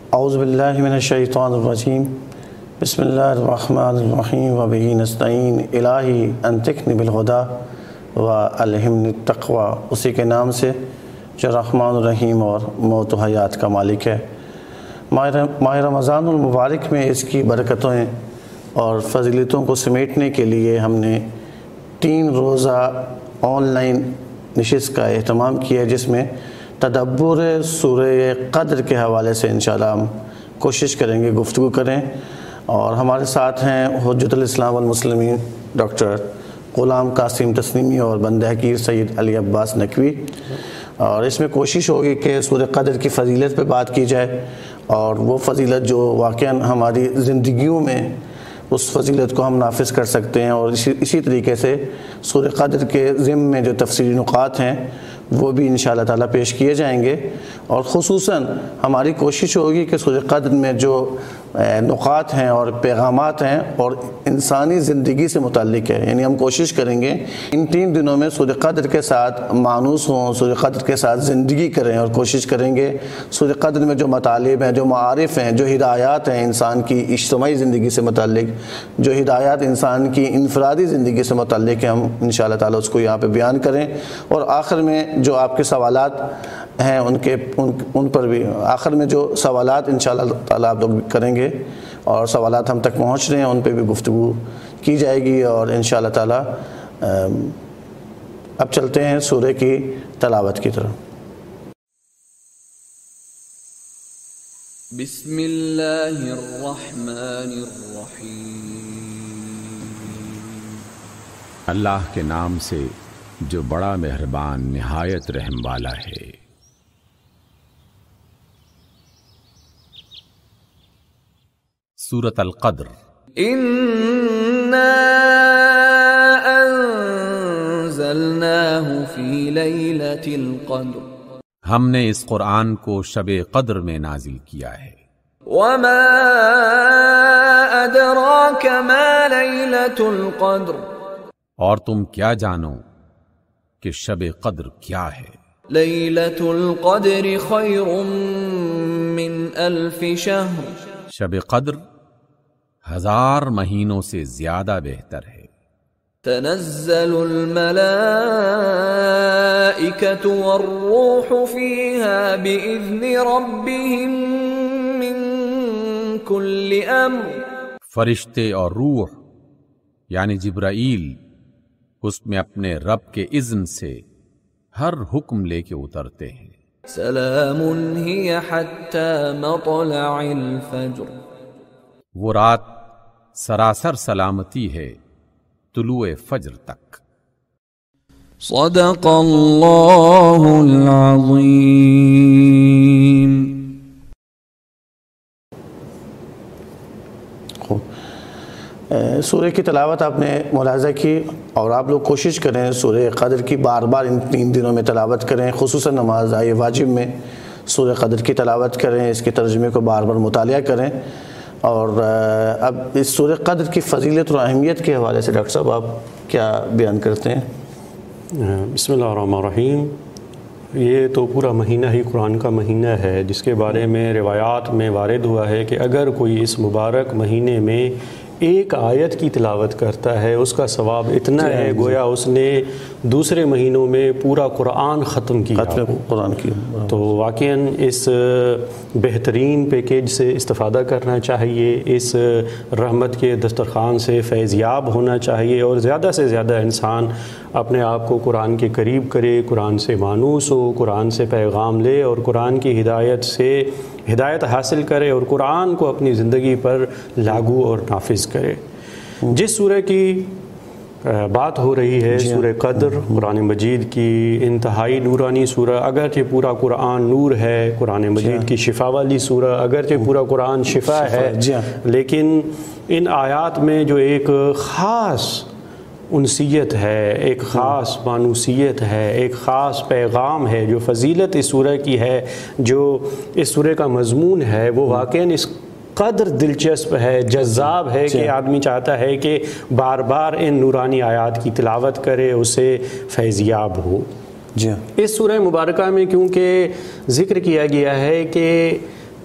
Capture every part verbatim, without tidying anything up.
اعوذ باللہ من الشیطان الرجیم بسم اللہ الرحمن الرحیم وبہ نستعین الہی انطقنی بالہدی والہمنی التقوی، اسی کے نام سے جو رحمان الرحیم اور موت و حیات کا مالک ہے۔ ماہ رمضان المبارک میں اس کی برکتیں اور فضیلتوں کو سمیٹنے کے لیے ہم نے تین روزہ آن لائن نشست کا اہتمام کیا، جس میں تدبر سورہ قدر کے حوالے سے انشاءاللہ ہم کوشش کریں گے گفتگو کریں، اور ہمارے ساتھ ہیں حجت الاسلام والمسلمین ڈاکٹر غلام قاسم تسلیمی اور بندہ حقیر سید علی عباس نقوی، اور اس میں کوشش ہوگی کہ سورہ قدر کی فضیلت پہ بات کی جائے، اور وہ فضیلت جو واقعاً ہماری زندگیوں میں اس فضیلت کو ہم نافذ کر سکتے ہیں، اور اسی اسی طریقے سے سورہ قدر کے ضمن میں جو تفصیلی نقاط ہیں وہ بھی انشاءاللہ تعالیٰ پیش کیے جائیں گے، اور خصوصاً ہماری کوشش ہوگی کہ سورہ قدر میں جو نقاط ہیں اور پیغامات ہیں اور انسانی زندگی سے متعلق ہے، یعنی ہم کوشش کریں گے ان تین دنوں میں سورہ قدر کے ساتھ مانوس ہوں، سورہ قدر کے ساتھ زندگی کریں، اور کوشش کریں گے سورہ قدر میں جو مطالب ہیں، جو معارف ہیں، جو ہدایات ہیں انسان کی اجتماعی زندگی سے متعلق، جو ہدایات انسان کی انفرادی زندگی سے متعلق ہیں، ہم انشاءاللہ تعالیٰ اس کو یہاں پہ بیان کریں، اور آخر میں جو آپ کے سوالات ہیں ان کے ان, ان پر بھی آخر میں جو سوالات انشاءاللہ تعالیٰ آپ لوگ کریں گے اور سوالات ہم تک پہنچ رہے ہیں ان پہ بھی گفتگو کی جائے گی، اور انشاءاللہ تعالیٰ اب چلتے ہیں سورہ کی تلاوت کی طرف۔ بسم اللہ الرحمن الرحیم، اللہ کے نام سے جو بڑا مہربان نہایت رحم والا ہے۔ سورۃ القدر۔ انا انزلناہ فی لیلۃ القدر، ہم نے اس قرآن کو شب قدر میں نازل کیا ہے۔ وما ادراک ما لیلۃ القدر، اور تم کیا جانو کہ شب قدر کیا ہے؟ لیلۃ القدر خیر من الف شہر، شب قدر ہزار مہینوں سے زیادہ بہتر ہے۔ تنزل الملائکۃ والروح فیہا بإذن ربہم من کل امر، فرشتے اور روح یعنی جبرائیل اس میں اپنے رب کے اذن سے ہر حکم لے کے اترتے ہیں۔ سلام ہی حتی مطلع الفجر، وہ رات سراسر سلامتی ہے طلوع فجر تک۔ صدق اللہ العظیم۔ سورہ کی تلاوت آپ نے ملاحظہ کی، اور آپ لوگ کوشش کریں سورہ قدر کی بار بار ان تین دنوں میں تلاوت کریں، خصوصاً نماز آئے واجب میں سورہ قدر کی تلاوت کریں، اس کے ترجمے کو بار بار مطالعہ کریں۔ اور اب اس سورہ قدر کی فضیلت اور اہمیت کے حوالے سے ڈاکٹر صاحب آپ کیا بیان کرتے ہیں؟ بسم اللہ الرحمن الرحیم۔ یہ تو پورا مہینہ ہی قرآن کا مہینہ ہے، جس کے بارے میں روایات میں وارد ہوا ہے کہ اگر کوئی اس مبارک مہینے میں ایک آیت کی تلاوت کرتا ہے اس کا ثواب اتنا ہے گویا اس نے دوسرے مہینوں میں پورا قرآن ختم کیا قرآن کی۔ تو واقعاً اس بہترین پیکیج سے استفادہ کرنا چاہیے، اس رحمت کے دسترخوان سے فیض یاب ہونا چاہیے، اور زیادہ سے زیادہ انسان اپنے آپ کو قرآن کے قریب کرے، قرآن سے مانوس ہو، قرآن سے پیغام لے اور قرآن کی ہدایت سے ہدایت حاصل کرے، اور قرآن کو اپنی زندگی پر لاگو اور نافذ کرے۔ جس سورہ کی بات ہو رہی ہے سورہ قدر، قرآن مجید کی انتہائی نورانی سورہ، اگرچہ پورا قرآن نور ہے، قرآن مجید کی شفا والی سورہ، اگرچہ پورا قرآن شفا ہے، لیکن ان آیات میں جو ایک خاص انسیت ہے، ایک خاص مانوسیت ہے، ایک خاص پیغام ہے، جو فضیلت اس سورہ کی ہے، جو اس سورہ کا مضمون ہے، وہ واقعاً اس قدر دلچسپ ہے، جذاب ہے کہ آدمی چاہتا ہے کہ بار بار ان نورانی آیات کی تلاوت کرے، اسے فیضیاب ہو۔ جی اس سورہ مبارکہ میں کیونکہ ذکر کیا گیا ہے کہ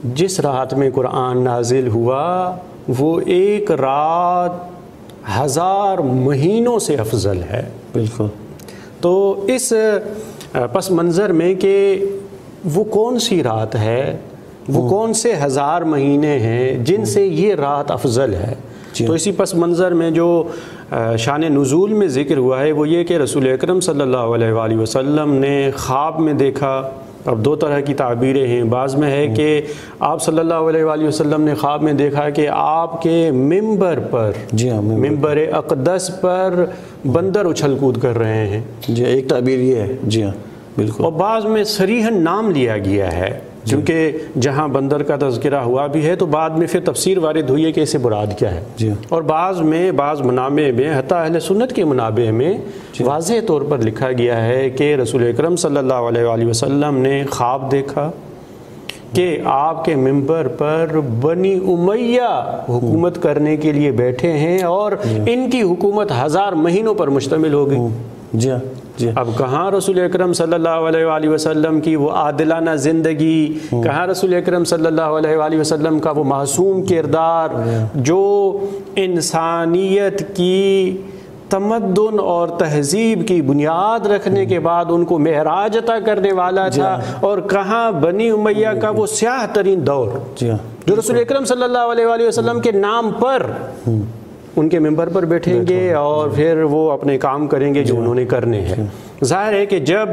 جس رات میں قرآن نازل ہوا وہ ایک رات ہزار مہینوں سے افضل ہے. بالکل. تو اس پس منظر میں کہ وہ کون سی رات ہے, وہ کون سے ہزار مہینے ہیں جن سے یہ رات افضل ہے, تو اسی پس منظر میں جو شان نزول میں ذکر ہوا ہے وہ یہ کہ رسول اکرم صلی اللہ علیہ وآلہ وسلم نے خواب میں دیکھا. اب دو طرح کی تعبیریں ہیں. بعض میں ہے کہ آپ صلی اللہ علیہ وآلہ وسلم نے خواب میں دیکھا کہ آپ کے ممبر پر, جی ہاں, ممبر اقدس پر بندر اچھل کود کر رہے ہیں. جی, ایک تعبیر یہ ہے. جی ہاں بالکل. اور بعض میں صریحاً نام لیا گیا ہے, کیونکہ جہاں بندر کا تذکرہ ہوا بھی ہے تو بعد میں پھر تفسیر وارد ہوئی ہے کہ اسے مراد کیا ہے. جی. اور بعض میں بعض منابع میں حتیٰ اہل سنت کے منابع میں واضح طور پر لکھا گیا ہے کہ رسول اکرم صلی اللہ علیہ وآلہ وسلم نے خواب دیکھا کہ آپ کے ممبر پر بنی امیہ حکومت کرنے کے لیے بیٹھے ہیں اور ان کی حکومت ہزار مہینوں پر مشتمل ہوگی. جی جی. اب کہاں رسول اکرم صلی اللہ علیہ وآلہ وسلم کی وہ عادلانہ زندگی, کہاں رسول اکرم صلی اللہ علیہ وآلہ وسلم کا وہ معصوم کردار جو انسانیت کی تمدن اور تہذیب کی بنیاد رکھنے کے بعد ان کو معراج عطا کرنے والا تھا, اور کہاں بنی امیہ کا وہ سیاہ ترین دور جو رسول اکرم صلی اللہ علیہ وآلہ وسلم کے نام پر ان کے ممبر پر بیٹھیں گے اور پھر وہ اپنے کام کریں گے جو انہوں نے کرنے ہیں. ظاہر ہے کہ جب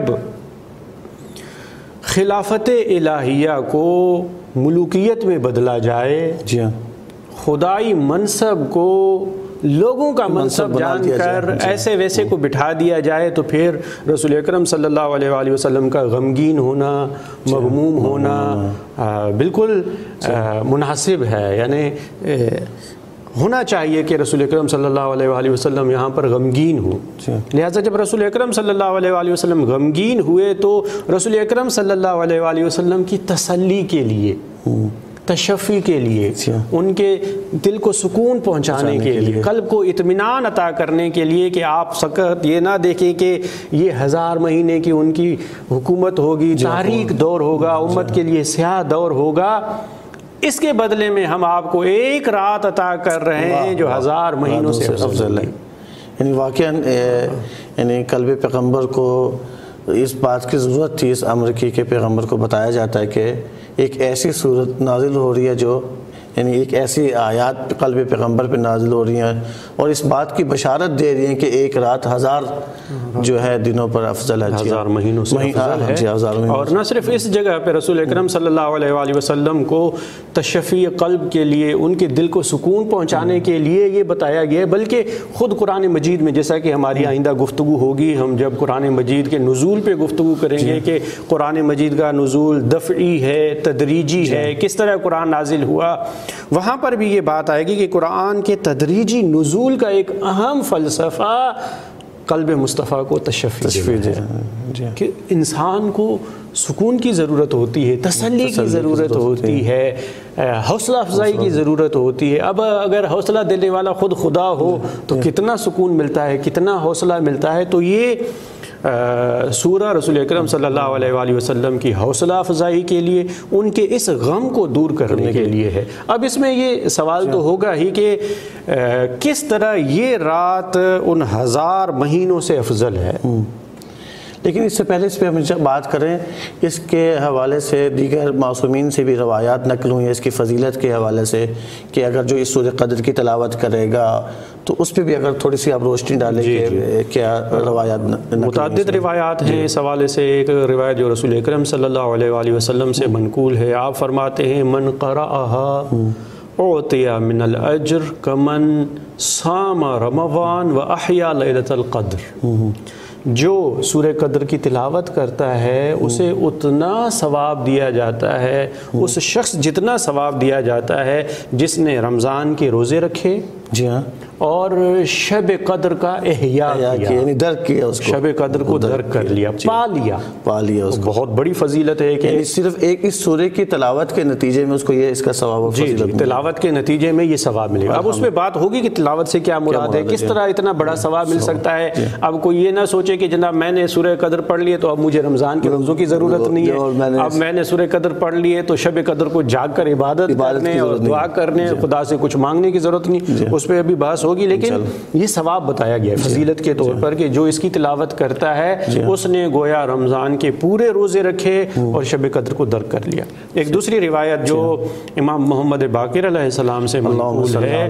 خلافت الہیہ کو ملوکیت میں بدلا جائے, خدائی منصب کو لوگوں کا منصب جان کر ایسے ویسے کو بٹھا دیا جائے, تو پھر رسول اکرم صلی اللہ علیہ وآلہ وسلم کا غمگین ہونا, مغموم ہونا بالکل مناسب ہے. یعنی ہونا چاہیے کہ رسول اکرم صلی اللہ علیہ وآلہ وسلم یہاں پر غمگین ہوں. لہٰذا جب رسول اکرم صلی اللہ علیہ وآلہ وسلم غمگین ہوئے تو رسول اکرم صلی اللہ علیہ وآلہ وسلم کی تسلی کے لیے, تشفی کے لیے, ان کے دل کو سکون پہنچانے کے لیے, قلب کو اطمینان عطا کرنے کے لیے کہ آپ سکت یہ نہ دیکھیں کہ یہ ہزار مہینے کی ان کی حکومت ہوگی, تاریک دور ہوگا, امت کے لیے سیاہ دور ہوگا, اس کے بدلے میں ہم آپ کو ایک رات عطا کر رہے ہیں جو ہزار مہینوں سے افضل ہے. یعنی واقعاً یعنی قلب پیغمبر کو اس بات کی ضرورت تھی, اس امر کی, کہ پیغمبر کو بتایا جاتا ہے کہ ایک ایسی صورت نازل ہو رہی ہے جو یعنی ایک ایسی آیات قلب پیغمبر پہ نازل ہو رہی ہیں اور اس بات کی بشارت دے رہی ہیں کہ ایک رات ہزار جو ہے دنوں پر افضل ہے, ہزار مہینوں سے افضل ہے. اور نہ صرف اس جگہ پہ رسول اکرم صلی اللہ علیہ وآلہ وسلم کو تشفی قلب کے لیے, ان کے دل کو سکون پہنچانے کے لیے یہ بتایا گیا, بلکہ خود قرآن مجید میں, جیسا کہ ہماری آئندہ گفتگو ہوگی, ہم جب قرآن مجید کے نزول پہ گفتگو کریں گے کہ قرآن مجید کا نزول دفعی ہے, تدریجی ہے, کس طرح قرآن نازل ہوا, وہاں پر بھی یہ بات آئے گی کہ قرآن کے تدریجی نزول کا ایک اہم فلسفہ قلب مصطفیٰ کو تشفی دینا, کہ انسان کو سکون کی ضرورت ہوتی ہے, تسلی کی ضرورت ہوتی ہے, حوصلہ افزائی کی ضرورت ہوتی ہے. اب اگر حوصلہ دینے والا خود خدا ہو تو کتنا سکون ملتا ہے, کتنا حوصلہ ملتا ہے. تو یہ سورہ رسول اکرم صلی اللہ علیہ وآلہ وسلم کی حوصلہ افزائی کے لیے, ان کے اس غم کو دور کرنے کے لیے ہے. اب اس میں یہ سوال تو ہوگا ہی کہ کس طرح یہ رات ان ہزار مہینوں سے افضل ہے. لیکن اس سے پہلے اس پہ ہم جب بات کریں, اس کے حوالے سے دیگر معصومین سے بھی روایات نقل ہوئی ہیں اس کی فضیلت کے حوالے سے, کہ اگر جو اس سورہ قدر کی تلاوت کرے گا تو اس پہ بھی اگر تھوڑی سی آپ روشنی ڈالیں کہ کیا روایات. متعدد روایات ہیں اس حوالے سے. ایک روایت جو رسول اکرم صلی اللہ علیہ وآلہ وسلم سے منقول ہے, آپ فرماتے ہیں من قرأها اعطی من الاجر کمن صام رمضان و احیا لیلۃ القدر. جو سورہ قدر کی تلاوت کرتا ہے اسے اتنا ثواب دیا جاتا ہے, اس شخص جتنا ثواب دیا جاتا ہے جس نے رمضان کے روزے رکھے جی ہاں، اور شب قدر کا احیاء کیا، یعنی درک کیا اس کو، شب قدر کو درک کر لیا، پا لیا پا لیا اس کو۔ بہت بڑی فضیلت ہے کہ یعنی صرف ایک اس سورے کی تلاوت کے نتیجے میں اس کو یہ اس کا ثواب و جی فضیلت جی تلاوت کے نتیجے میں یہ ثواب ملے گا۔ اب اس میں بات ہوگی کہ تلاوت سے کیا مراد ہے، کس طرح اتنا بڑا ثواب مل سکتا ہے۔ اب کوئی یہ نہ سوچے کہ جناب میں نے سورہ قدر پڑھ لیے تو اب مجھے رمضان کے روزوں کی ضرورت نہیں ہے، اب میں نے سورہ قدر پڑھ لیے تو شب قدر کو جاگ کر عبادت کرنے اور دعا کرنے، خدا سے کچھ مانگنے کی ضرورت نہیں، اس پہ ابھی بحث ہوگی۔ لیکن یہ ثواب بتایا گیا ہے فضیلت کے طور پر کہ جو اس کی تلاوت کرتا ہے اس نے گویا رمضان کے پورے روزے رکھے اور شب قدر کو درک کر لیا۔ ایک دوسری روایت جو امام محمد باقر علیہ السلام سے منقول ہے،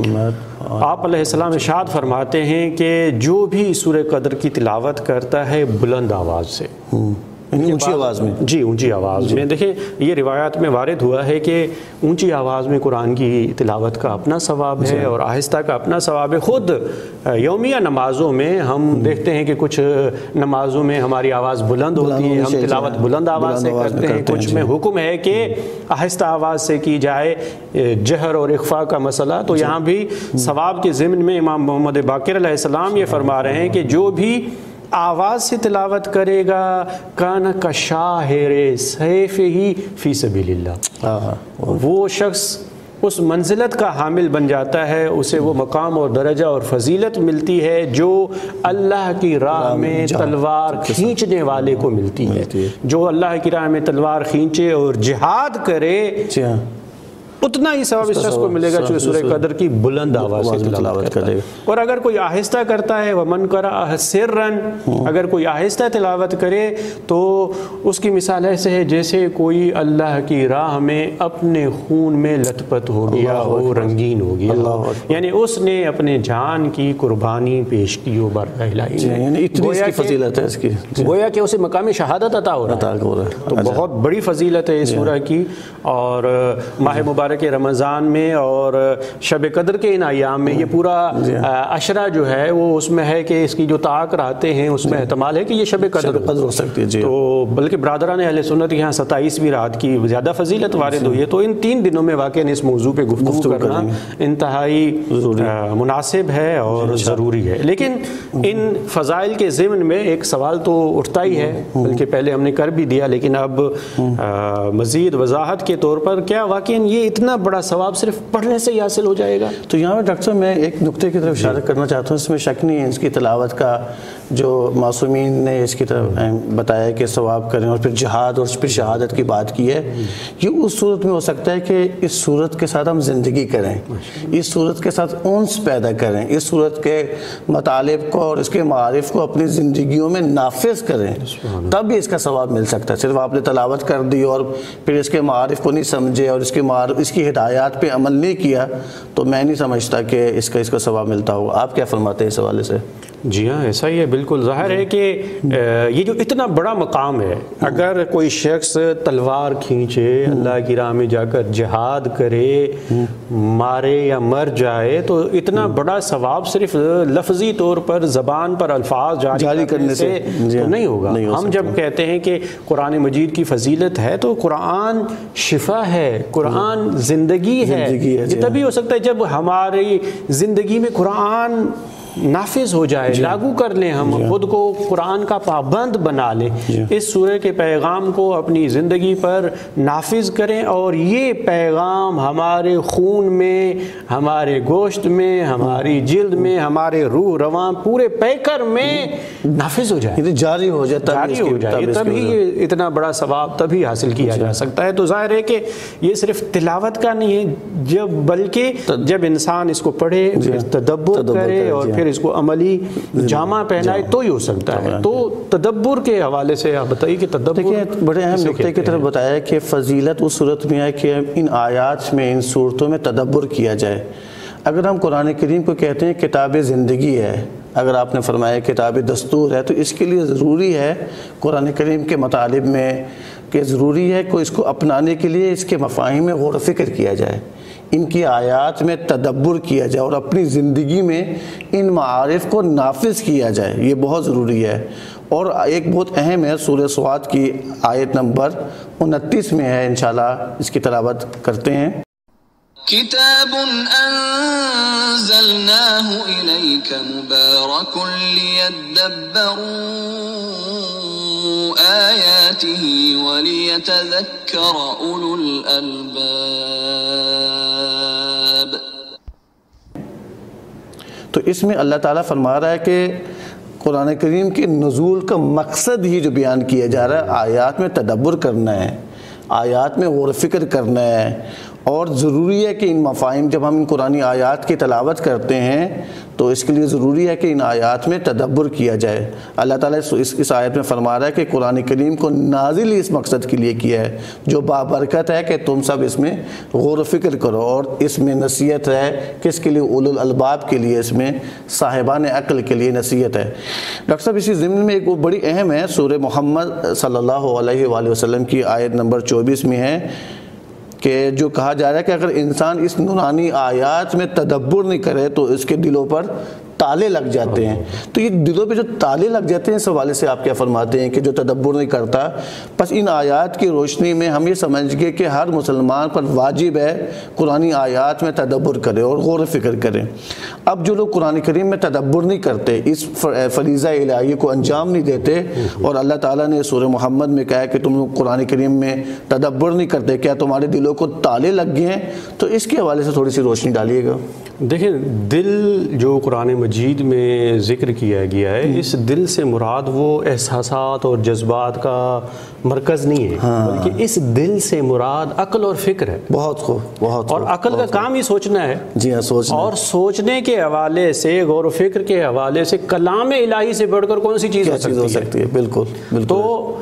آپ علیہ السلام ارشاد فرماتے ہیں کہ جو بھی سورہ قدر کی تلاوت کرتا ہے بلند آواز سے، اونچی آواز میں، جی اونچی آواز میں، دیکھیں یہ روایات میں وارد ہوا ہے کہ اونچی آواز میں قرآن کی تلاوت کا اپنا ثواب ہے اور آہستہ کا اپنا ثواب ہے۔ خود یومیہ نمازوں میں ہم دیکھتے ہیں کہ کچھ نمازوں میں ہماری آواز بلند ہوتی ہے، ہم تلاوت بلند آواز سے کرتے ہیں، کچھ میں حکم ہے کہ آہستہ آواز سے کی جائے، جہر اور اخفاء کا مسئلہ۔ تو یہاں بھی ثواب کے ضمن میں امام محمد باقر علیہ السلام یہ فرما رہے ہیں کہ جو بھی آواز سے تلاوت کرے گا کان کا شاہر سیف ہی فی سبیل اللہ، وہ شخص اس منزلت کا حامل بن جاتا ہے، اسے وہ مقام اور درجہ اور فضیلت ملتی ہے جو اللہ کی راہ میں تلوار کھینچنے والے کو ملتی ہے۔ جو اللہ کی راہ میں تلوار کھینچے اور جہاد کرے اتنا ہی ثواب اس شخص کو ملے گا جو سورہ قدر کی بلند آواز سے تلاوت کرے گا۔ اور اگر کوئی آہستہ کرتا ہے ومن قرأ سرًا، اگر کوئی آہستہ تلاوت کرے تو اس کی مثال ایسے ہے جیسے کوئی اللہ کی راہ میں اپنے خون میں لت پت ہو گیا ہو، رنگین ہو گیا، یعنی اس نے اپنے جان کی قربانی پیش کی ہو برائے الہی، یعنی اتنی اس کی فضیلت ہے اس کی، گویا کہ اسے مقام شہادت عطا ہو رہا ہے۔ تو بہت بڑی فضیلت ہے اس سورہ کی، اور ماہ مبارک کے رمضان میں اور شب قدر کے ان ایام میں یہ پورا عشرہ جو ہے وہ اس میں ہے کہ اس کی جو طاق رہتے ہیں اس میں احتمال ہے کہ یہ شب قدر ہو سکتی ہے۔ تو بلکہ برادران اہل سنت یہاں ستائیسویں رات کی زیادہ فضیلت وارد ہوئی ہے، تو ان تین دنوں میں واقعاً اس موضوع پہ گفتگو کرنا انتہائی مناسب ہے اور ضروری ہے۔ لیکن ان فضائل کے ضمن میں ایک سوال تو اٹھتا ہی ہے، بلکہ پہلے ہم نے کر بھی دیا، لیکن اب مزید وضاحت کے طور پر کیا واقعاً یہ اتنا بڑا ثواب صرف پڑھنے سے ہی حاصل ہو جائے گا؟ تو یہاں پہ ڈاکٹر صاحب میں ایک نقطے کی طرف اشارہ کرنا چاہتا ہوں، اس میں شک نہیں ہے اس کی تلاوت کا، جو معصومین نے اس کی طرف بتایا کہ ثواب کریں اور پھر جہاد اور پھر شہادت کی بات کی ہے، یہ اس صورت میں ہو سکتا ہے کہ اس صورت کے ساتھ ہم زندگی کریں، اس صورت کے ساتھ انس پیدا کریں، اس صورت کے مطالب کو اور اس کے معارف کو اپنی زندگیوں میں نافذ کریں، تب بھی اس کا ثواب مل سکتا ہے۔ صرف آپ نے تلاوت کر دی اور پھر اس کے معارف کو نہیں سمجھے اور اس کے معارف اس کی ہدایات پہ عمل نہیں کیا تو میں نہیں سمجھتا کہ اس کا اس کا ثواب ملتا ہوگا۔ آپ کیا فرماتے ہیں اس حوالے سے؟ جی ہاں ایسا ہی ہے، بالکل ظاہر ہے کہ یہ جو اتنا بڑا مقام ہے، اگر کوئی شخص تلوار کھینچے، اللہ کی راہ میں جا کر جہاد کرے، مارے یا مر جائے، تو اتنا بڑا ثواب صرف لفظی طور پر زبان پر الفاظ جاری کرنے سے تو نہیں ہوگا۔ ہم جب کہتے ہیں کہ قرآن مجید کی فضیلت ہے تو قرآن شفا ہے، قرآن زندگی ہے، یہ تبھی ہو سکتا ہے جب ہماری زندگی میں قرآن نافذ ہو جائے، لاگو کر لیں، ہم خود کو قرآن کا پابند بنا لیں، اس سورہ کے پیغام کو اپنی زندگی پر نافذ کریں اور یہ پیغام ہمارے خون میں، ہمارے گوشت میں، ہماری جلد میں، ہمارے روح رواں پورے پیکر میں نافذ ہو جائے، جاری ہو جائے، جاری ہو جائے، تبھی یہ اتنا بڑا ثواب تبھی حاصل کیا جا سکتا ہے۔ تو ظاہر ہے کہ یہ صرف تلاوت کا نہیں ہے، جب بلکہ جب انسان اس کو پڑھے، تدبر کرے اور پھر اس کو عملی جامہ پہنائے تو ہی ہو سکتا ہے۔ تو تدبر کے حوالے سے آپ بتائیے کہ تدبر، دیکھیں بڑے اہم نقطے کی طرف بتایا کہ فضیلت اس صورت میں ہے کہ ان آیات میں، ان صورتوں میں تدبر کیا جائے۔ اگر ہم قرآن کریم کو کہتے ہیں کتاب زندگی ہے، اگر آپ نے فرمایا کتاب دستور ہے، تو اس کے لیے ضروری ہے قرآن کریم کے مطالب میں کہ ضروری ہے کہ اس کو اپنانے کے لیے اس کے مفاہیم میں غور و فکر کیا جائے، ان کی آیات میں تدبر کیا جائے اور اپنی زندگی میں ان معارف کو نافذ کیا جائے، یہ بہت ضروری ہے۔ اور ایک بہت اہم ہے، سورہ صاد کی آیت نمبر انتیس میں ہے، انشاءاللہ اس کی تلاوت کرتے ہیں۔ کتاب انزلناہ الیک مبارک لیدبروا آیاتہ ولیتذکر اولو الالباب. تو اس میں اللہ تعالیٰ فرما رہا ہے کہ قرآن کریم کے نزول کا مقصد ہی جو بیان کیا جا رہا ہے آیات میں تدبر کرنا ہے، آیات میں غور و فکر کرنا ہے، اور ضروری ہے کہ ان مفاہیم جب ہم ان قرآنی آیات کی تلاوت کرتے ہیں تو اس کے لیے ضروری ہے کہ ان آیات میں تدبر کیا جائے. اللہ تعالیٰ اس اس آیت میں فرما رہا ہے کہ قرآن کریم کو نازل ہی اس مقصد کے لیے کیا ہے جو بابرکت ہے کہ تم سب اس میں غور و فکر کرو، اور اس میں نصیحت ہے کس کے لیے؟ اولو الالباب کے لیے، اس میں صاحبان عقل کے لیے نصیحت ہے. ڈاکٹر صاحب اسی ضمن میں ایک وہ بڑی اہم ہے، سورہ محمد صلی اللہ علیہ وآلہ وسلم کی آیت نمبر چوبیس میں ہے کہ جو کہا جا رہا ہے کہ اگر انسان اس نورانی آیات میں تدبر نہیں کرے تو اس کے دلوں پر تالے لگ جاتے ہیں. تو یہ دلوں پہ جو تالے لگ جاتے ہیں اس حوالے سے آپ کیا فرماتے ہیں کہ جو تدبر نہیں کرتا؟ بس ان آیات کی روشنی میں ہم یہ سمجھ گئے کہ ہر مسلمان پر واجب ہے قرآنی آیات میں تدبر کرے اور غور و فکر کرے. اب جو لوگ قرآن کریم میں تدبر نہیں کرتے، اس فریضہ الہی کو انجام نہیں دیتے، اور اللہ تعالیٰ نے سورہ محمد میں کہا کہ تم لوگ قرآن کریم میں تدبر نہیں کرتے، کیا تمہارے دلوں کو تالے لگ گئے ہیں؟ تو اس کے حوالے سے تھوڑی سی روشنی ڈالیے گا. دیکھیں، دل جو قرآن مجید میں ذکر کیا گیا ہے، اس دل سے مراد وہ احساسات اور جذبات کا مرکز نہیں ہے، بلکہ اس دل سے مراد عقل اور فکر ہے. بہت خوب، بہت. اور عقل کا کام ہی سوچنا ہے. جی ہاں، سوچنا. اور سوچنے کے حوالے سے، غور و فکر کے حوالے سے کلام الہی سے بڑھ کر کون سی چیز ہو سکتی ہے؟ بالکل. تو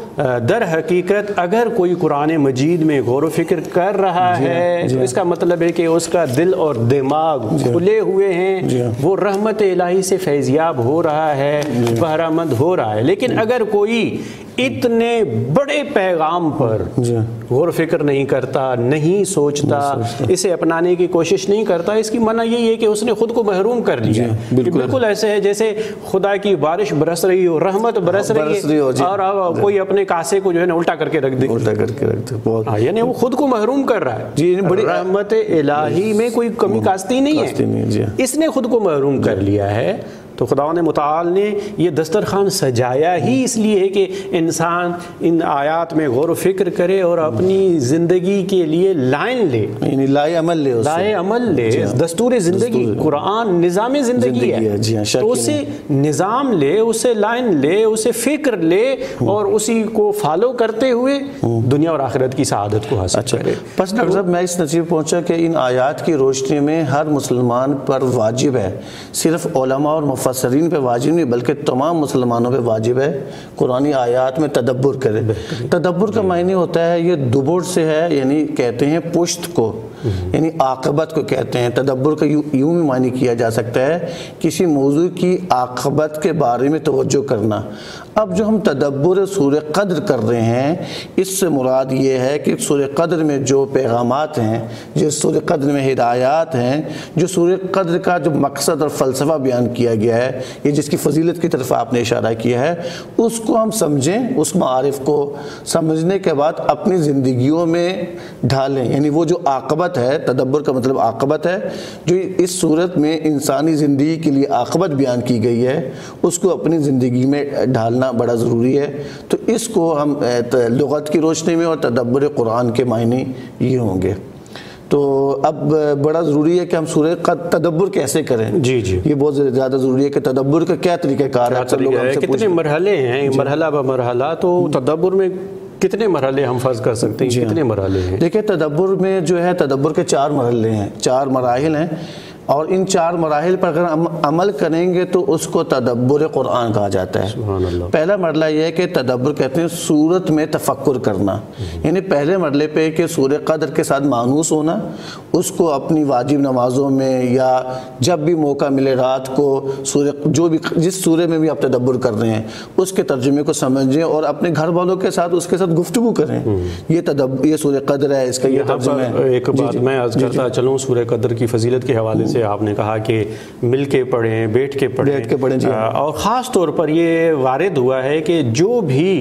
در حقیقت اگر کوئی قرآن مجید میں غور و فکر کر رہا ہے تو اس کا مطلب ہے کہ اس کا دل اور دماغ کھلے ہوئے ہیں، وہ رحمت الہی سے فیضیاب ہو رہا ہے، بہرہ مند ہو رہا ہے. لیکن اگر کوئی اتنے بڑے پیغام پر غور و فکر نہیں کرتا، نہیں سوچتا، اسے اپنانے کی کوشش نہیں کرتا، اس کی معنی یہی ہے کہ اس نے خود کو محروم کر لیا. بالکل ایسے ہے جیسے خدا کی بارش برس رہی ہو، رحمت برس رہی ہے، اور کوئی اپنے کاسے کو جو ہے نا الٹا کر کے رکھ دے، الٹا کر کے رکھ دے، یعنی وہ خود کو محروم کر رہا ہے. بڑی رحمت الہی میں کوئی کمی کاستی نہیں ہے، اس نے خود کو محروم کر لیا ہے. تو خداوند متعال نے یہ دسترخوان سجایا ہی اس لیے ہے کہ انسان ان آیات میں غور و فکر کرے اور اپنی زندگی کے لیے لائن لے، یعنی لائے عمل لے، لائے عمل لے. دستور زندگی، قرآن نظام زندگی ہے، تو اسے نظام لے، اسے لائن لے، اسے فکر لے، اور اسی کو فالو کرتے ہوئے دنیا اور آخرت کی سعادت کو حاصل کرے. بس ڈاکٹر صاحب میں اس نتیجے پہنچا کہ ان آیات کی روشنی میں ہر مسلمان پر واجب ہے، صرف علماء اور مفسرین پہ واجب نہیں بلکہ تمام مسلمانوں پہ واجب ہے قرآنی آیات میں تدبر کرے. تدبر کا معنی ہوتا ہے، یہ دبر سے ہے، یعنی کہتے ہیں پشت کو، یعنی عاقبت کو کہتے ہیں. تدبر کا یوں بھی معنی کیا جا سکتا ہے کسی موضوع کی عاقبت کے بارے میں توجہ کرنا. اب جو ہم تدبر سورہ قدر کر رہے ہیں، اس سے مراد یہ ہے کہ سورہ قدر میں جو پیغامات ہیں، جو سورہ قدر میں ہدایات ہیں، جو سورہ قدر کا جو مقصد اور فلسفہ بیان کیا گیا ہے، یہ جس کی فضیلت کی طرف آپ نے اشارہ کیا ہے، اس کو ہم سمجھیں، اس معارف کو سمجھنے کے بعد اپنی زندگیوں میں ڈھالیں. یعنی وہ جو عاقبت ہے، تدبر کا مطلب عاقبت ہے، جو اس صورت میں انسانی زندگی کے لیے عاقبت بیان کی گئی ہے، اس کو اپنی زندگی میں ڈھالنا بڑا ضروری ہے. تو اس کو ہم لغت کی روشنی میں اور تدبر قرآن کے معنی یہ ہوں گے. تو اب بڑا ضروری ہے کہ ہم سورہ تدبر کیسے کریں. جی جی یہ بہت زیادہ ضروری ہے کہ تدبر کا کیا طریقہ کار ہے، کتنے مرحلے ہیں، مرحلہ بہ مرحلہ. تو تدبر میں کتنے مرحلے ہم فرض کر سکتے ہیں؟ کتنے مرحلے ہیں؟ دیکھیں، تدبر میں جو ہے تدبر کے چار مرحلے ہیں، چار مراحل ہیں، اور ان چار مراحل پر اگر ہم عمل کریں گے تو اس کو تدبر قرآن کہا جاتا ہے. سبحان اللہ. پہلا مرحلہ یہ ہے کہ تدبر کہتے ہیں سورت میں تفکر کرنا، یعنی پہلے مرحلے پہ کہ سورہ قدر کے ساتھ مانوس ہونا، اس کو اپنی واجب نمازوں میں یا جب بھی موقع ملے رات کو سورہ جو بھی جس سورے میں بھی آپ تدبر کر رہے ہیں اس کے ترجمے کو سمجھیں اور اپنے گھر والوں کے ساتھ اس کے ساتھ گفتگو کریں. یہ تدبر، یہ سورہ قدر ہے، اس کا یہ ترجمہ ہے. ایک بات میں عرض کرتا چلوں، سورہ قدر کی فضیلت کے حوالے سے آپ نے کہا کہ مل کے پڑھیں، بیٹھ کے پڑھیں، بیٹھ کے پڑھیں. جی. اور خاص طور پر یہ وارد ہوا ہے کہ جو بھی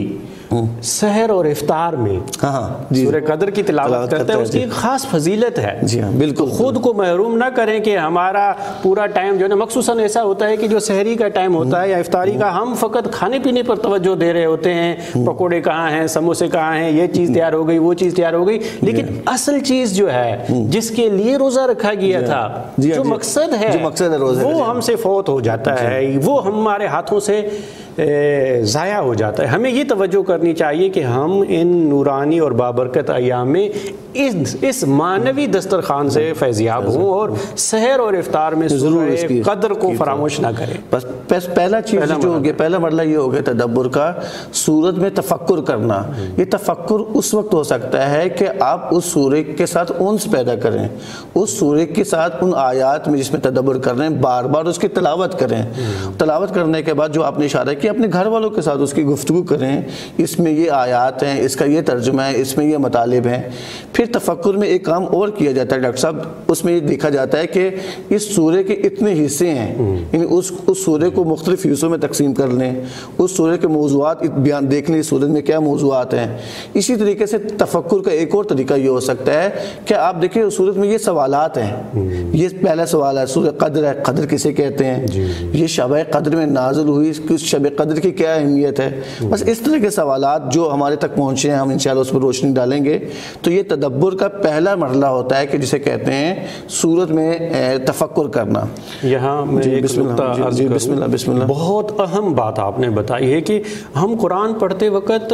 سحر اور افطار میں ہاں جی سورہ قدر کی تلاوت کرتے ہیں، اس کی ایک خاص فضیلت ہے. جی ہاں بالکل. خود کو محروم نہ کریں کہ ہمارا پورا ٹائم جو ہے نا، مخصوصاً ایسا ہوتا ہے کہ جو سحری کا ٹائم ہوتا ہے یا افطاری کا، ہم فقط کھانے پینے پر توجہ دے رہے ہوتے ہیں، پکوڑے کہاں ہیں، سموسے کہاں ہیں، یہ چیز تیار ہو گئی، وہ چیز تیار ہو گئی، لیکن اصل چیز جو ہے جس کے لیے روزہ رکھا گیا تھا، جو مقصد ہے وہ ہم سے فوت ہو جاتا ہے، وہ ہمارے ہاتھوں سے ضائع ہو جاتا ہے. ہمیں یہ توجہ کرنی چاہیے کہ ہم ان نورانی اور بابرکت ایام میں اس اس معنوی دسترخوان سے فیضیاب ہوں اور سحر اور افطار میں ضرور قدر کو فراموش نہ کریں. بس پہلا چیز جو ہو گیا، پہلا مرحلہ یہ ہو گیا تدبر کا، سورت میں تفکر کرنا. یہ تفکر اس وقت ہو سکتا ہے کہ آپ اس سورہ کے ساتھ انس پیدا کریں، اس سورہ کے ساتھ ان آیات میں جس میں تدبر کر رہے ہیں بار بار اس کی تلاوت کریں. تلاوت کرنے کے بعد جو آپ نے اشارہ کیا، اپنے گھر والوں کے ساتھ اس کی گفتگو کریں، اس میں یہ آیات ہیں، اس کا یہ ترجمہ ہے، اس میں یہ مطالب ہیں. پھر تفکر میں ایک کام اور کیا جاتا ہے ڈاکٹر صاحب، اس میں یہ دیکھا جاتا ہے کہ اس سورہ کے اتنے حصے ہیں، یعنی اس اس سورہ کو مختلف حصوں میں تقسیم کر لیں، اس سورہ کے موضوعات بیان دیکھ لیں، اس سورہ میں کیا موضوعات ہیں. اسی طریقے سے تفکر کا ایک اور طریقہ یہ ہو سکتا ہے کہ آپ دیکھیں اس سورت میں یہ سوالات ہیں. یہ پہلا سوال ہے سورہ قدر ہے، قدر کسے کہتے ہیں، یہ شب قدر میں نازل ہوئی، اس شب قدر کی کیا اہمیت ہے. بس اس طرح کے سوالات جو ہمارے تک پہنچے ہیں، ہم انشاءاللہ اس پر روشنی ڈالیں گے. تو یہ تدبر کا پہلا مرحلہ ہوتا ہے کہ جسے کہتے ہیں سورت میں تفکر کرنا. یہاں میں ایک نقطہ عرض کروں. بسم اللہ بسم اللہ. بہت اہم بات آپ نے بتائی ہے کہ ہم قرآن پڑھتے وقت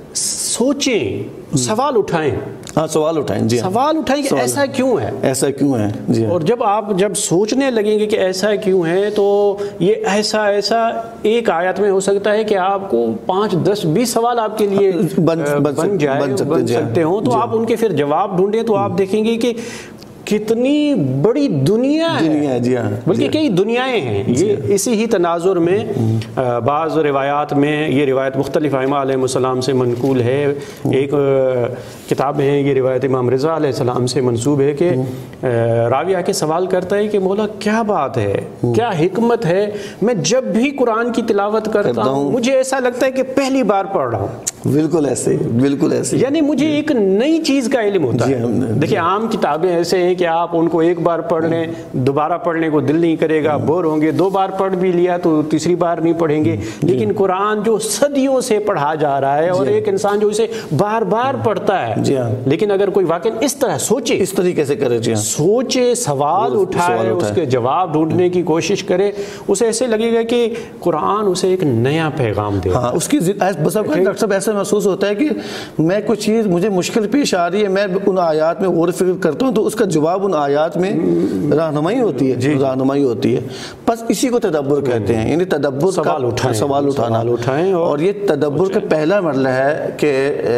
سوچیں، سوال اٹھائیں. ہاں سوال اٹھائیں. جی سوال اٹھائیں کہ ایسا کیوں ہے، ایسا کیوں ہے. جی اور جب آپ جب سوچنے لگیں گے کہ ایسا کیوں ہے، تو یہ ایسا ایسا ایک آیت میں ہو سکتا ہے کہ آپ کو پانچ دس بیس سوال آپ کے لیے بن جائے بن سکتے ہوں. تو آپ ان کے پھر جواب ڈھونڈیں تو آپ دیکھیں گے کہ کتنی بڑی دنیا ہے، جی ہاں بلکہ کئی دنیایں ہیں. یہ اسی ہی تناظر میں بعض روایات میں، یہ روایت مختلف ائمہ علیہ السلام سے منقول ہے. ایک کتاب میں یہ روایت امام رضا علیہ السلام سے منسوب ہے کہ راوی آ کے سوال کرتا ہے کہ مولا کیا بات ہے، کیا حکمت ہے، میں جب بھی قرآن کی تلاوت کرتا ہوں مجھے ایسا لگتا ہے کہ پہلی بار پڑھ رہا ہوں. بالکل ایسے بالکل ایسے یعنی مجھے ایک نئی چیز کا علم ہوتا ہے. دیکھیں عام کتابیں ایسے ہیں کہ آپ ان کو ایک بار پڑھ لیں، دوبارہ پڑھنے کو دل نہیں کرے گا، بور ہوں گے. دو بار پڑھ بھی لیا تو تیسری بار نہیں پڑھیں گے. لیکن قرآن جو صدیوں سے پڑھا جا رہا ہے، اور ایک انسان جو اسے بار بار پڑھتا ہے، لیکن اگر کوئی واقعی اس طرح سوچے، اس طریقے سے کرے، سوچے، سوال اٹھائے، اس کے جواب ڈھونڈنے کی کوشش کرے، اسے ایسے لگے گا کہ قرآن اسے ایک نیا پیغام دے. ہاں اس کی ڈاکٹر صاحب ایسا محسوس ہوتا ہے کہ میں کوئی چیز مجھے مشکل پیش آ رہی ہے، میں ان آیات میں غور و فکر کرتا ہوں تو اس کا جواب ان آیات میں رہنمائی ہوتی ہے، رہنمائی ہوتی ہے. بس اسی کو تدبر کہتے ہیں، یعنی تدبر سوال اٹھائیں، سوال اٹھانا اٹھائیں. اور یہ تدبر کا پہلا مرحلہ ہے کہ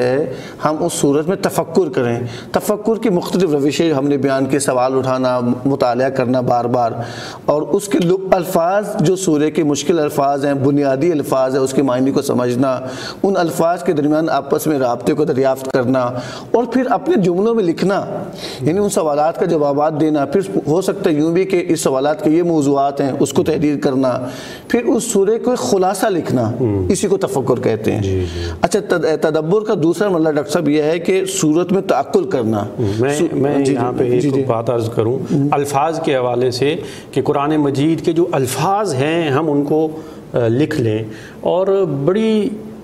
ہم اس صورت میں تفکر کریں. تفکر کی مختلف روشیں ہم نے بیان کی، سوال اٹھانا، مطالعہ کرنا بار بار، اور اس کے الفاظ جو سورہ کے مشکل الفاظ ہیں، بنیادی الفاظ ہیں، اس کے معنی کو سمجھنا، ان الفاظ کے درمیان آپس میں رابطے کو دریافت کرنا، اور پھر اپنے جملوں میں لکھنا، یعنی ان سوالات کا جوابات دینا. پھر ہو سکتا ہے یوں بھی کہ اس سوالات کے یہ موضوعات ہیں، اس کو تحریر کرنا، پھر اس سورہ کو خلاصہ لکھنا، اسی کو تفکر کہتے ہیں. اچھا تدبر کا دوسرا مرحلہ ڈاکٹر صاحب یہ ہے کہ سورت میں تعقل کرنا. میں یہاں پہ ایک بات عرض کروں الفاظ کے حوالے سے کہ قرآن مجید کے جو الفاظ ہیں ہم ان کو لکھ لیں. اور بڑی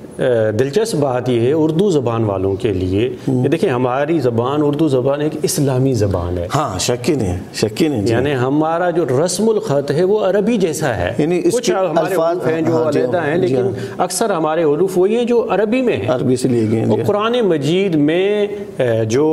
دلچسپ بات یہ ہے اردو زبان والوں کے لیے کہ دیکھیں ہماری زبان اردو زبان ایک اسلامی زبان ہے. ہاں شکی نہیں، شکی نہیں. یعنی ہمارا جو رسم الخط ہے وہ عربی جیسا ہے. یعنی کچھ ہمارے حروف ہیں جو علیحدہ ہیں، لیکن اکثر ہمارے حروف وہی ہیں جو عربی میں ہیں، عربی سے لیے گئے ہیں. اور قرآن مجید میں جو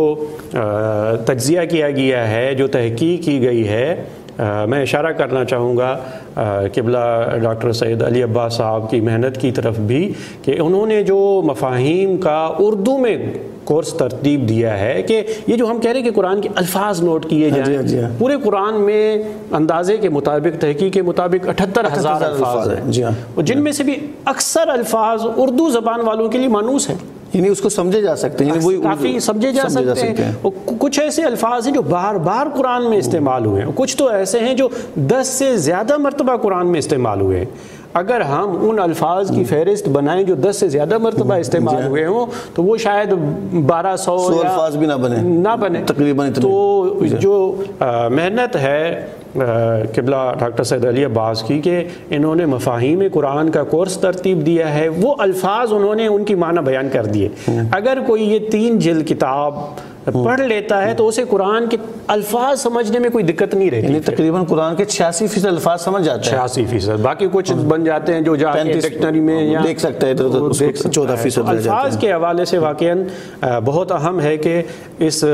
تجزیہ کیا گیا ہے، جو تحقیق کی گئی ہے، میں اشارہ کرنا چاہوں گا قبلہ ڈاکٹر سید علی عباس صاحب کی محنت کی طرف بھی، کہ انہوں نے جو مفاہیم کا اردو میں کورس ترتیب دیا ہے کہ یہ جو ہم کہہ رہے ہیں کہ قرآن کے الفاظ نوٹ کیے جائیں، پورے قرآن میں اندازے کے مطابق، تحقیق کے مطابق اٹھہتر ہزار الفاظ ہیں، جن میں سے بھی اکثر الفاظ اردو زبان والوں کے لیے مانوس ہیں، یعنی اس کو سمجھے جا سکتے ہیں، یعنی کافی سمجھے جا سکتے ہیں. کچھ ایسے الفاظ ہیں جو بار بار قرآن میں استعمال ہوئے ہیں، کچھ تو ایسے ہیں جو دس سے زیادہ مرتبہ قرآن میں استعمال ہوئے ہیں. اگر ہم ان الفاظ کی فہرست بنائیں جو دس سے زیادہ مرتبہ استعمال ہوئے ہوں تو وہ شاید بارہ سو الفاظ بھی نہ بنے نہ بنے تقریباً. تو جو محنت ہے قبلہ ڈاکٹر سید علی عباس کی کہ انہوں نے مفاہیم قرآن کا کورس ترتیب دیا ہے، وہ الفاظ انہوں نے ان کی معنی بیان کر دیے. اگر کوئی یہ تین جلد کتاب پڑھ لیتا ہے تو اسے قرآن کے الفاظ سمجھنے میں کوئی دقت نہیں رہتی. یعنی تقریباً قرآن کے چھیاسی فیصد الفاز سمجھ جاتے ہیں. چھیاسی فیصد باقی کچھ بن جاتے ہیں جو جا کے ڈکشنری میں یا دیکھ سکتے ہیں. چودہ فیصد الفاظ کے حوالے سے واقعاً بہت اہم ہے کہ اس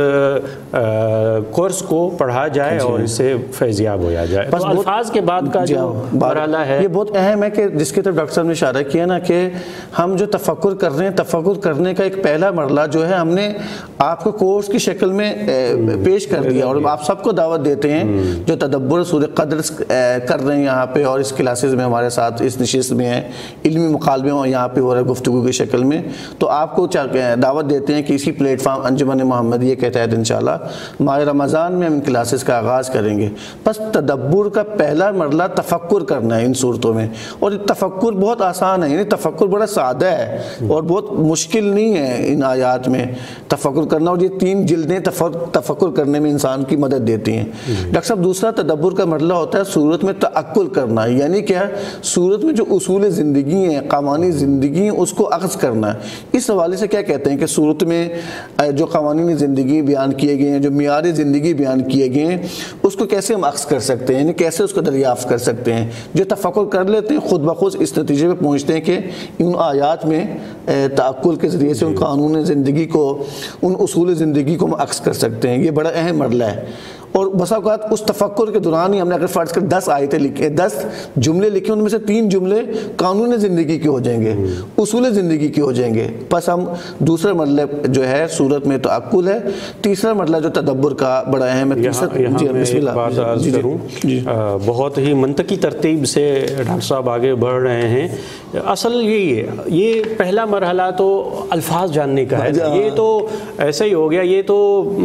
کورس کو پڑھا جائے اور اس سے فیضیاب ہو جائے. بس الفاظ کے بعد کا جو مرحلہ ہے یہ بہت اہم ہے کہ جس کی طرف ڈاکٹر صاحب نے اشارہ کیا نا کہ ہم جو تفکر کر رہے ہیں، تفکر کرنے کا ایک پہلا مرحلہ جو ہے ہم نے آپ کو کورس کی شکل میں پیش کر دیا اور آپ سب کو دعوت دیتے ہیں جو تدبر سورہ قدر کر رہے ہیں یہاں پہ اور اس کلاسز میں ہمارے ساتھ اس نشست میں ہیں، علمی مقالبے میں یہاں پہ ہو رہا ہے گفتگو کی شکل میں، تو آپ کو دعوت دیتے ہیں کہ اسی پلیٹ فارم انجمن محمدیہ کے تحت انشاءاللہ ماہ رمضان میں ہم ان کلاسز کا آغاز کریں گے. بس تدبر کا پہلا مرحلہ تفکر کرنا ہے ان صورتوں میں، اور تفکر بہت آسان ہے، یعنی تفکر بڑا سادہ ہے اور بہت مشکل نہیں ہے ان آیات میں تفکر کرنا، اور یہ تین جلدیں تفکر کرنے میں انسان کی مدد دیتی ہیں. ڈاکٹر صاحب دوسرا تدبر کا مرحلہ ہوتا ہے صورت میں تعقل کرنا، یعنی کیا صورت میں جو اصول زندگی ہیں، قوانین زندگی ہیں، اس کو اخذ کرنا ہے. اس حوالے سے کیا کہتے ہیں کہ صورت میں جو قوانین زندگی بیان کیے گئے ہیں، جو معیار زندگی بیان کیے گئے ہیں، اس کو کیسے ہم اخذ کر سکتے ہیں، یعنی کیسے اس کو دریافت کر سکتے ہیں. جو تفکر کر لیتے ہیں خود بخود اس نتیجے پہ پہنچتے ہیں کہ ان آیات میں تعقل کے ذریعے سے ان قانون زندگی کو، ان اصول زندگی کو ہم اخذ کر سکتے ہیں. یہ بڑا اہم مرحلہ ہے. اور بسا اوقات اس تفکر کے دوران ہی ہم نے اگر فرض کر دس آیتیں لکھیں، دس جملے لکھیں، ان میں سے تین جملے قانون زندگی کے ہو جائیں گے، اصول زندگی کے ہو جائیں گے. بس ہم دوسرا مرحلہ جو ہے صورت میں تعقل ہے. تیسرا مرحلہ جو تدبر کا بڑا اہم ہے. بہت ہی منطقی ترتیب سے ڈاکٹر صاحب آگے بڑھ رہے ہیں. اصل یہی ہے، یہ پہلا مرحلہ تو الفاظ جاننے کا ہے. یہ تو ایسا ہی ہو گیا، یہ تو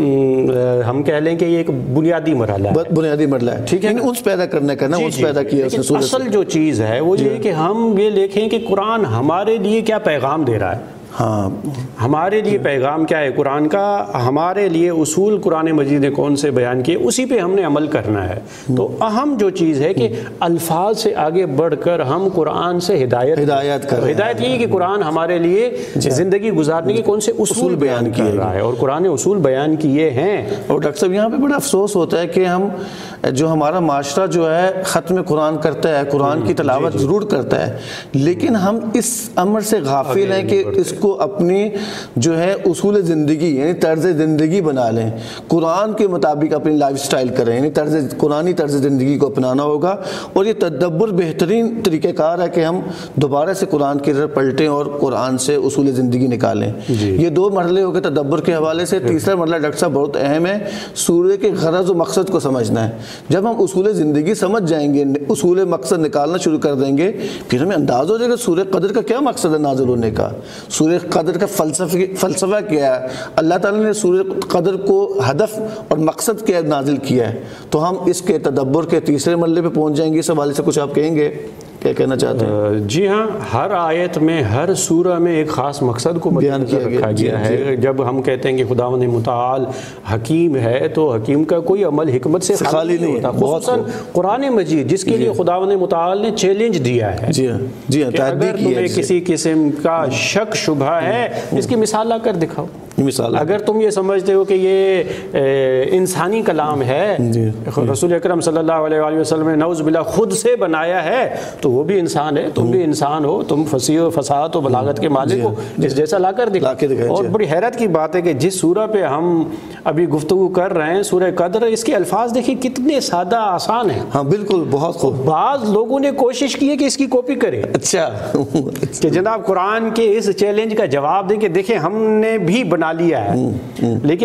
ہم کہہ لیں کہ یہ ایک بنیادی مرحلہ ہے، بنیادی مرحلہ ہے. ٹھیک ہے، انس پیدا کرنے کا نا، انس پیدا کیا اس نے صورت. اصل جو چیز ہے وہ یہ کہ ہم یہ دیکھیں کہ قرآن ہمارے لیے کیا پیغام دے رہا ہے. ہاں، ہمارے لیے پیغام کیا ہے قرآن کا، ہمارے لیے اصول قرآن مجید نے کون سے بیان کیے، اسی پہ ہم نے عمل کرنا ہے. تو اہم جو چیز ہے کہ الفاظ سے آگے بڑھ کر ہم قرآن سے ہدایت ہدایت کر ہدایت یہ کہ قرآن ہمارے لیے زندگی گزارنے کے کون سے اصول بیان کیے رہا ہے، اور قرآن اصول بیان کیے ہیں. اور ڈاکٹر صاحب یہاں پہ بڑا افسوس ہوتا ہے کہ ہم جو ہمارا معاشرہ جو ہے ختم قرآن کرتا ہے، قرآن کی تلاوت ضرور کرتا ہے، لیکن ہم اس امر سے غافل ہیں کہ اس کو اپنی جو ہے اصول زندگی یعنی طرز زندگی بنا لیں، قرآن کے مطابق اپنی لائف سٹائل کریں، یعنی طرز قرآنی طرز زندگی کو اپنانا ہوگا. اور یہ تدبر بہترین طریقہ کار ہے کہ ہم دوبارہ سے قرآن کی طرف پلٹیں اور قرآن سے اصول زندگی نکالیں. یہ دو مرحلے ہو گئے تدبر کے حوالے سے. تیسرا مرحلہ ڈاکٹر صاحب بہت اہم ہے، سورہ کے غرض و مقصد کو سمجھنا ہے. جب ہم اصول زندگی سمجھ جائیں گے، اصول مقصد نکالنا شروع کر دیں گے، پھر ہمیں انداز ہو جائے گا سورہ قدر کا کیا مقصد ہے نازل ہونے کا، سورہ قدر کا فلسفہ فلسفہ کیا ہے، اللہ تعالیٰ نے سورہ قدر کو ہدف اور مقصد کیا نازل کیا ہے. تو ہم اس کے تدبر کے تیسرے مرحلے پہ پہنچ جائیں گے. اس حوالے سے کچھ آپ کہیں گے، کیا کہنا چاہتے ہیں؟ جی ہاں، ہر آیت میں ہر سورہ میں ایک خاص مقصد کو بیان کیا رکھا گیا ہے. جب ہم کہتے ہیں کہ خداوند متعال حکیم ہے تو حکیم کا کوئی عمل حکمت سے خالی نہیں ہوتا، خصوصاً قرآن مجید جس کے لیے خداوند متعال نے چیلنج دیا ہے. جی ہاں، جی ہاں، اگر تمہیں کسی قسم کا شک شبہ ہے اس کی مثال لا کر دکھاؤ. مثال اگر تم یہ سمجھتے ہو کہ یہ انسانی کلام ہے، رسول اکرم صلی اللہ علیہ وآلہ وسلم نے نعوذ باللہ خود سے بنایا ہے، تو وہ بھی انسان ہے، تم بھی انسان ہو، تم فصیح و فصاحت و بلاغت کے مالک ہو، اس جیسا لا کر دکھاؤ. اور بڑی حیرت کی بات ہے کہ جس سورہ پہ ہم ابھی گفتگو کر رہے ہیں سورہ قدر، اس کے الفاظ دیکھیں کتنے سادہ آسان ہیں. ہاں بالکل، بہت خوب. بعض لوگوں نے کوشش کی ہے کہ اس کی کاپی کرے. اچھا کہ جناب قرآن کے اس چیلنج کا جواب دیں کہ دیکھیں ہم نے بھی بنا لیا ہے، لیکن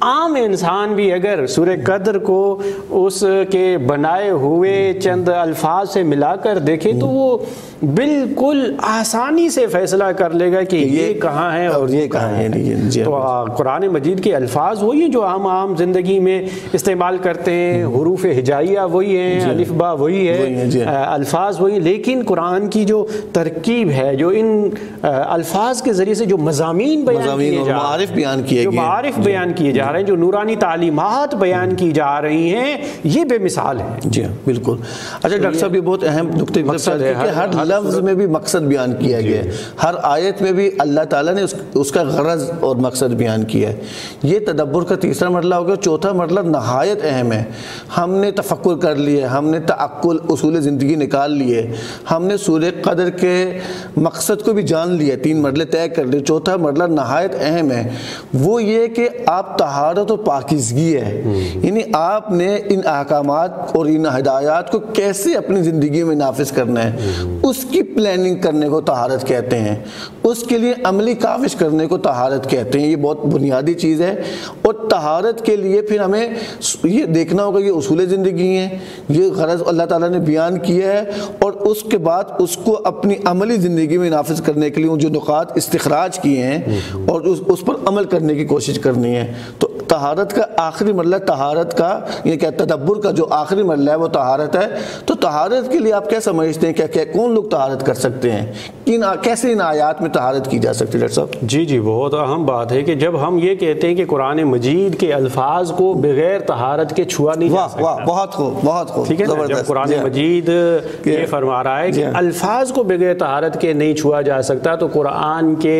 عام انسان بھی اگر سورہ قدر کو اس کے بنائے ہوئے چند الفاظ سے ملا کر دیکھے تو وہ بالکل آسانی سے فیصلہ کر لے گا کہ یہ کہاں ہے اور یہ کہاں ہے۔ تو قرآن مجید کے الفاظ وہی ہیں جو ہم عام زندگی میں استعمال کرتے ہیں، حروف ہجائیہ وہی ہیں، الف با وہی ہے، الفاظ وہی، لیکن قرآن کی جو ترکیب ہے، جو ان الفاظ کے ذریعے سے جو مضامین بیان کیے جا رہے ہیں، جو معارف بیان کیے جا رہے ہیں، جو نورانی تعلیمات بیان کی جا رہی ہیں، یہ بے مثال ہے۔ جی ہاں بالکل۔ اچھا ڈاکٹر صاحب یہ بہت اہم نقطے کہ ہر لفظ میں بھی مقصد بیان کیا گیا ہے، ہر آیت میں بھی اللہ تعالیٰ نے اس, اس کا غرض اور مقصد بیان کیا ہے۔ یہ تدبر کا تیسرا مرحلہ ہو گیا۔ چوتھا مرحلہ نہایت اہم ہے۔ ہم نے تفکر کر لیے، ہم نے تعقل اصول زندگی نکال لیے، ہم نے سورہ قدر کے مقصد کو بھی جان لیا، تین مرحلے طے کر لیے۔ چوتھا مرحلہ نہایت اہم ہے، وہ یہ کہ آپ طہارت و پاکیزگی ہے، یعنی آپ نے ان احکامات اور ان ہدایات کو کیسے اپنی زندگی میں نافذ کرنا ہے، اس کی پلاننگ کرنے کو طہارت کہتے ہیں، اس کے لیے عملی کاوش کرنے کو طہارت کہتے ہیں۔ یہ بہت بنیادی چیز ہے، اور طہارت کے لیے پھر ہمیں یہ دیکھنا ہوگا یہ اصول زندگی ہیں، یہ غرض اللہ تعالیٰ نے بیان کیا ہے، اور اس کے بعد اس کو اپنی عملی زندگی میں نافذ کرنے کے لیے جو نقاط استخراج کیے ہیں اور اس, اس پر عمل کرنے کی کوشش کرنی ہے۔ تو طہارت کا آخری مرحلہ، طہارت کا یہ کہ تدبر کا جو آخری مرحلہ ہے وہ طہارت ہے۔ تو طہارت کے لیے آپ کیا سمجھتے ہیں، کیا کیا کون لوگ طہارت کر سکتے ہیں، کن کیسے ان آیات میں طہارت کی جا سکتی ہے ڈاکٹر صاحب؟ جی جی بہت اہم بات ہے کہ جب ہم یہ کہتے ہیں کہ قرآن مجید کے الفاظ کو بغیر طہارت کے چھوا نہیں جا سکتا، واہ بہت خوب بہت خوب، ٹھیک ہے نا؟ جب قرآن مجید یہ فرما رہا ہے کہ الفاظ کو بغیر طہارت کے نہیں چھوا جا سکتا، تو قرآن کے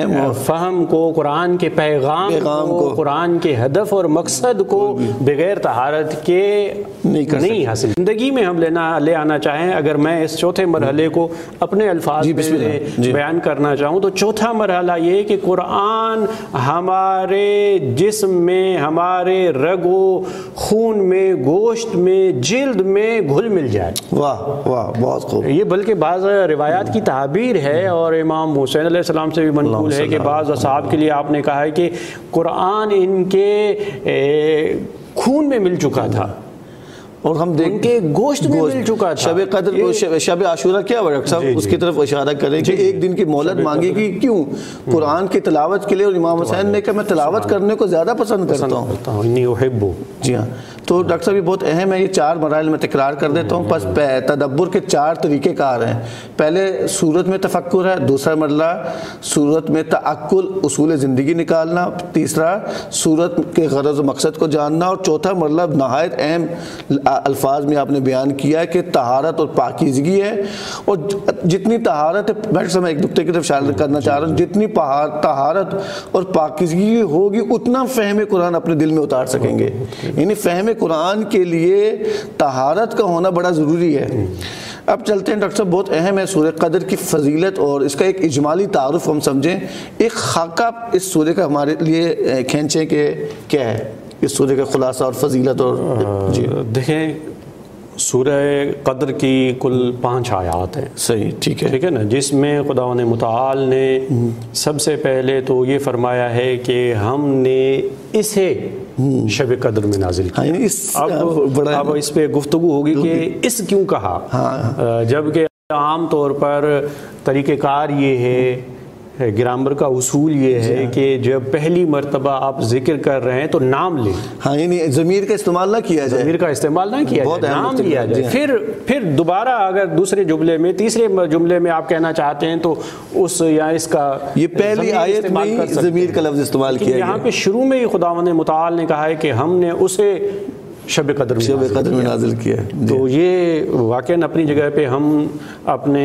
فہم کو، قرآن کے پیغام کو، قرآن کے ہدف اور مقصد کو بغیر طہارت کے نہیں حاصل۔ زندگی میں ہم لینا لے آنا چاہیں، اگر میں اس چوتھے مرحلے کو اپنے الفاظ میں بیان کرنا چاہوں تو چوتھا مرحلہ یہ کہ قرآن ہمارے جسم میں، ہمارے رگ و خون میں، گوشت میں، جلد میں گھل مل جائے۔ واہ واہ بہت خوب۔ یہ بلکہ بعض روایات کی تعبیر ہے، اور امام حسین علیہ السلام سے بھی منقول ہے کہ بعض اصحاب کے لیے آپ نے کہا ہے کہ قرآن ان کے خون میں مل چکا تھا، اور ہم ان کے گوشت میں مل چکا تھا۔ شب قدر کو شب عاشورہ کیا ہوا ڈاکٹر صاحب، اس کی طرف اشارہ کریں کہ ایک دن کی مہلت مانگے گی، کیوں؟ قرآن کی تلاوت کے لیے، اور امام حسین نے کہا میں تلاوت کرنے کو زیادہ پسند کرتا ہوں۔ انی احبو۔ جی ہاں، تو ڈاکٹر صاحب یہ بہت اہم ہے، یہ چار مراحل میں تکرار کر دیتا ہوں۔ پس تدبر کے چار طریقے کار ہیں۔ پہلے صورت میں تفکر ہے، دوسرا مرحلہ صورت میں تعقل اصول زندگی نکالنا، تیسرا صورت کے غرض و مقصد کو جاننا، اور چوتھا مرحلہ نہایت اہم الفاظ میں آپ نے بیان کیا ہے کہ طہارت اور پاکیزگی ہے۔ اور جتنی طہارت ہے، ڈاکٹر صاحب میں ایک نقطے کی طرف اشارہ کرنا چاہ رہا ہوں، جتنی طہارت اور پاکیزگی ہوگی اتنا فہم قرآن اپنے دل میں اتار سکیں گے۔ یعنی فہم قرآن کے لیے طہارت کا ہونا بڑا ضروری ہے۔ اب چلتے ہیں ڈاکٹر صاحب، بہت اہم ہے سورہ قدر کی فضیلت، اور اس کا ایک اجمالی تعارف ہم سمجھیں، ایک خاکہ اس سورہ کا ہمارے لیے کھینچیں کہ کیا ہے اس سورہ کا خلاصہ اور فضیلت۔ اور جی دیکھیں، سورہ قدر کی کل پانچ آیات ہیں، صحیح، ٹھیک ہے ٹھیک ہے نا، جس میں خداوند متعال نے سب سے پہلے تو یہ فرمایا ہے کہ ہم نے اسے شب قدر میں نازل کیا۔ اب اب اس پہ گفتگو ہوگی کہ اس کیوں کہا، جبکہ عام طور پر طریقہ کار یہ ہے، گرامر کا اصول یہ ہے کہ جب پہلی مرتبہ آپ ذکر کر رہے ہیں تو نام لیں، ہاں یعنی ضمیر کا استعمال نہ کیا جائے، ضمیر کا استعمال نہ کیا جائے، نام لیا جائے۔ پھر پھر دوبارہ اگر دوسرے جملے میں، تیسرے جملے میں آپ کہنا چاہتے ہیں تو اس یا اس کا یہ پہلی آیت میں ضمیر کا لفظ استعمال کیا گیا۔ یہاں پہ شروع میں ہی خداوند متعال نے کہا ہے کہ ہم نے اسے شب قدر شب قدر میں نازل کیا ہے۔ تو یہ واقعاً اپنی جگہ پہ ہم اپنے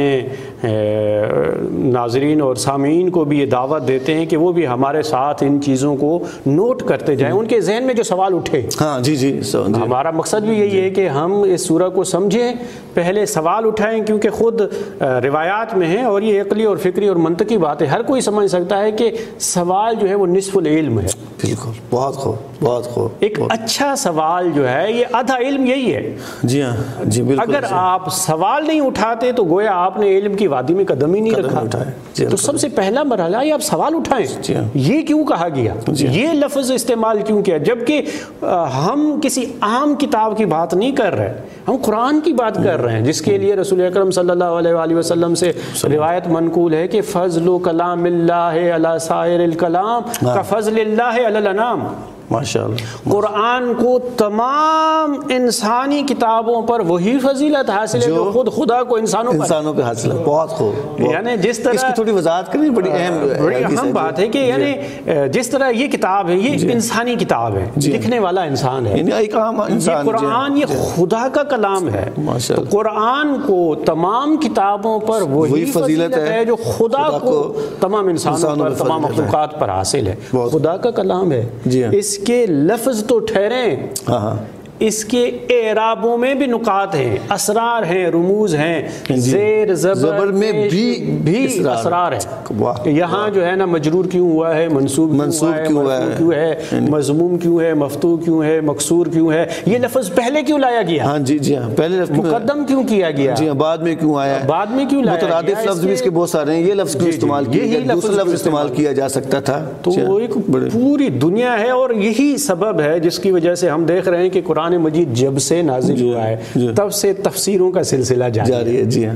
ناظرین اور سامعین کو بھی یہ دعوت دیتے ہیں کہ وہ بھی ہمارے ساتھ ان چیزوں کو نوٹ کرتے جائیں، ان کے ذہن میں جو سوال اٹھے۔ ہاں جی جی، ہمارا مقصد بھی یہی ہے کہ ہم اس سورہ کو سمجھیں، پہلے سوال اٹھائیں، کیونکہ خود روایات میں ہیں، اور یہ عقلی اور فکری اور منطقی بات ہے، ہر کوئی سمجھ سکتا ہے کہ سوال جو ہے وہ نصف العلم ہے۔ بالکل، بہت خوب۔ بہت خوب. ایک اچھا سوال جو ہے یہ آدھا علم یہی ہے. جی ہاں جی بالکل. اگر آپ سوال نہیں اٹھاتے تو گویا آپ نے علم کی وادی میں قدم ہی نہیں رکھا. تو سب سے پہلا مرحلہ ہے آپ سوال اٹھائیں. یہ کیوں کہا گیا, یہ لفظ استعمال کیوں کیا, جبکہ ہم کسی عام کتاب کی بات نہیں کر رہے, ہم قرآن کی بات کر رہے ہیں, جس کے لیے رسول اکرم صلی اللہ علیہ وآلہ وسلم سے روایت منقول ہے کہ فضل کلام اللہ علی سائر الکلام کفضل اللہ علی الانام. ماشاءاللہ. قرآن کو تمام انسانی کتابوں پر وہی فضیلت حاصل ہے جو خود خدا کو انسانوں پر انسانوں پہ حاصل ہے. بہت خوب. یعنی جس طرح اس کی تھوڑی وضاحت کریں, بڑی اہم بڑی اہم بات ہے کہ یعنی جس طرح یہ کتاب ہے یہ انسانی کتاب ہے, لکھنے والا انسان ہے, ایک عام انسان. یہ قرآن یہ خدا کا کلام ہے. تو قرآن کو تمام کتابوں پر وہی فضیلت ہے جو خدا کو تمام انسانوں پر تمام مخلوقات پر حاصل ہے. خدا کا کلام ہے. اس کے لفظ تو ٹھہریں, اس کے اعرابوں میں بھی نکات ہیں, اسرار ہیں, رموز ہیں, زیر زبر میں بھی بھی اسرار ہے. یہاں جو ہے نا مجرور کیوں ہوا ہے, منصوب منصوب کیوں کیوں ہے, مضموم کیوں ہے, مفتوح کیوں ہے, مکسور کیوں ہے, یہ لفظ پہلے کیوں لایا گیا. ہاں جی جی ہاں پہلے مقدم کیوں کیا گیا, جی ہاں بعد میں کیوں آیا, بعد میں کیوں لایا گیا. مترادف لفظ بھی اس کے بہت سارے ہیں, یہ لفظ کیوں استعمال کیا گیا, دوسرا لفظ استعمال کیا جا سکتا تھا. تو وہ ایک پوری دنیا ہے, اور یہی سبب ہے جس کی وجہ سے ہم دیکھ رہے ہیں کہ قرآن مجید جب سے نازل ہوا ہے تب سے تفسیروں کا سلسلہ جاری ہے. جی ہاں.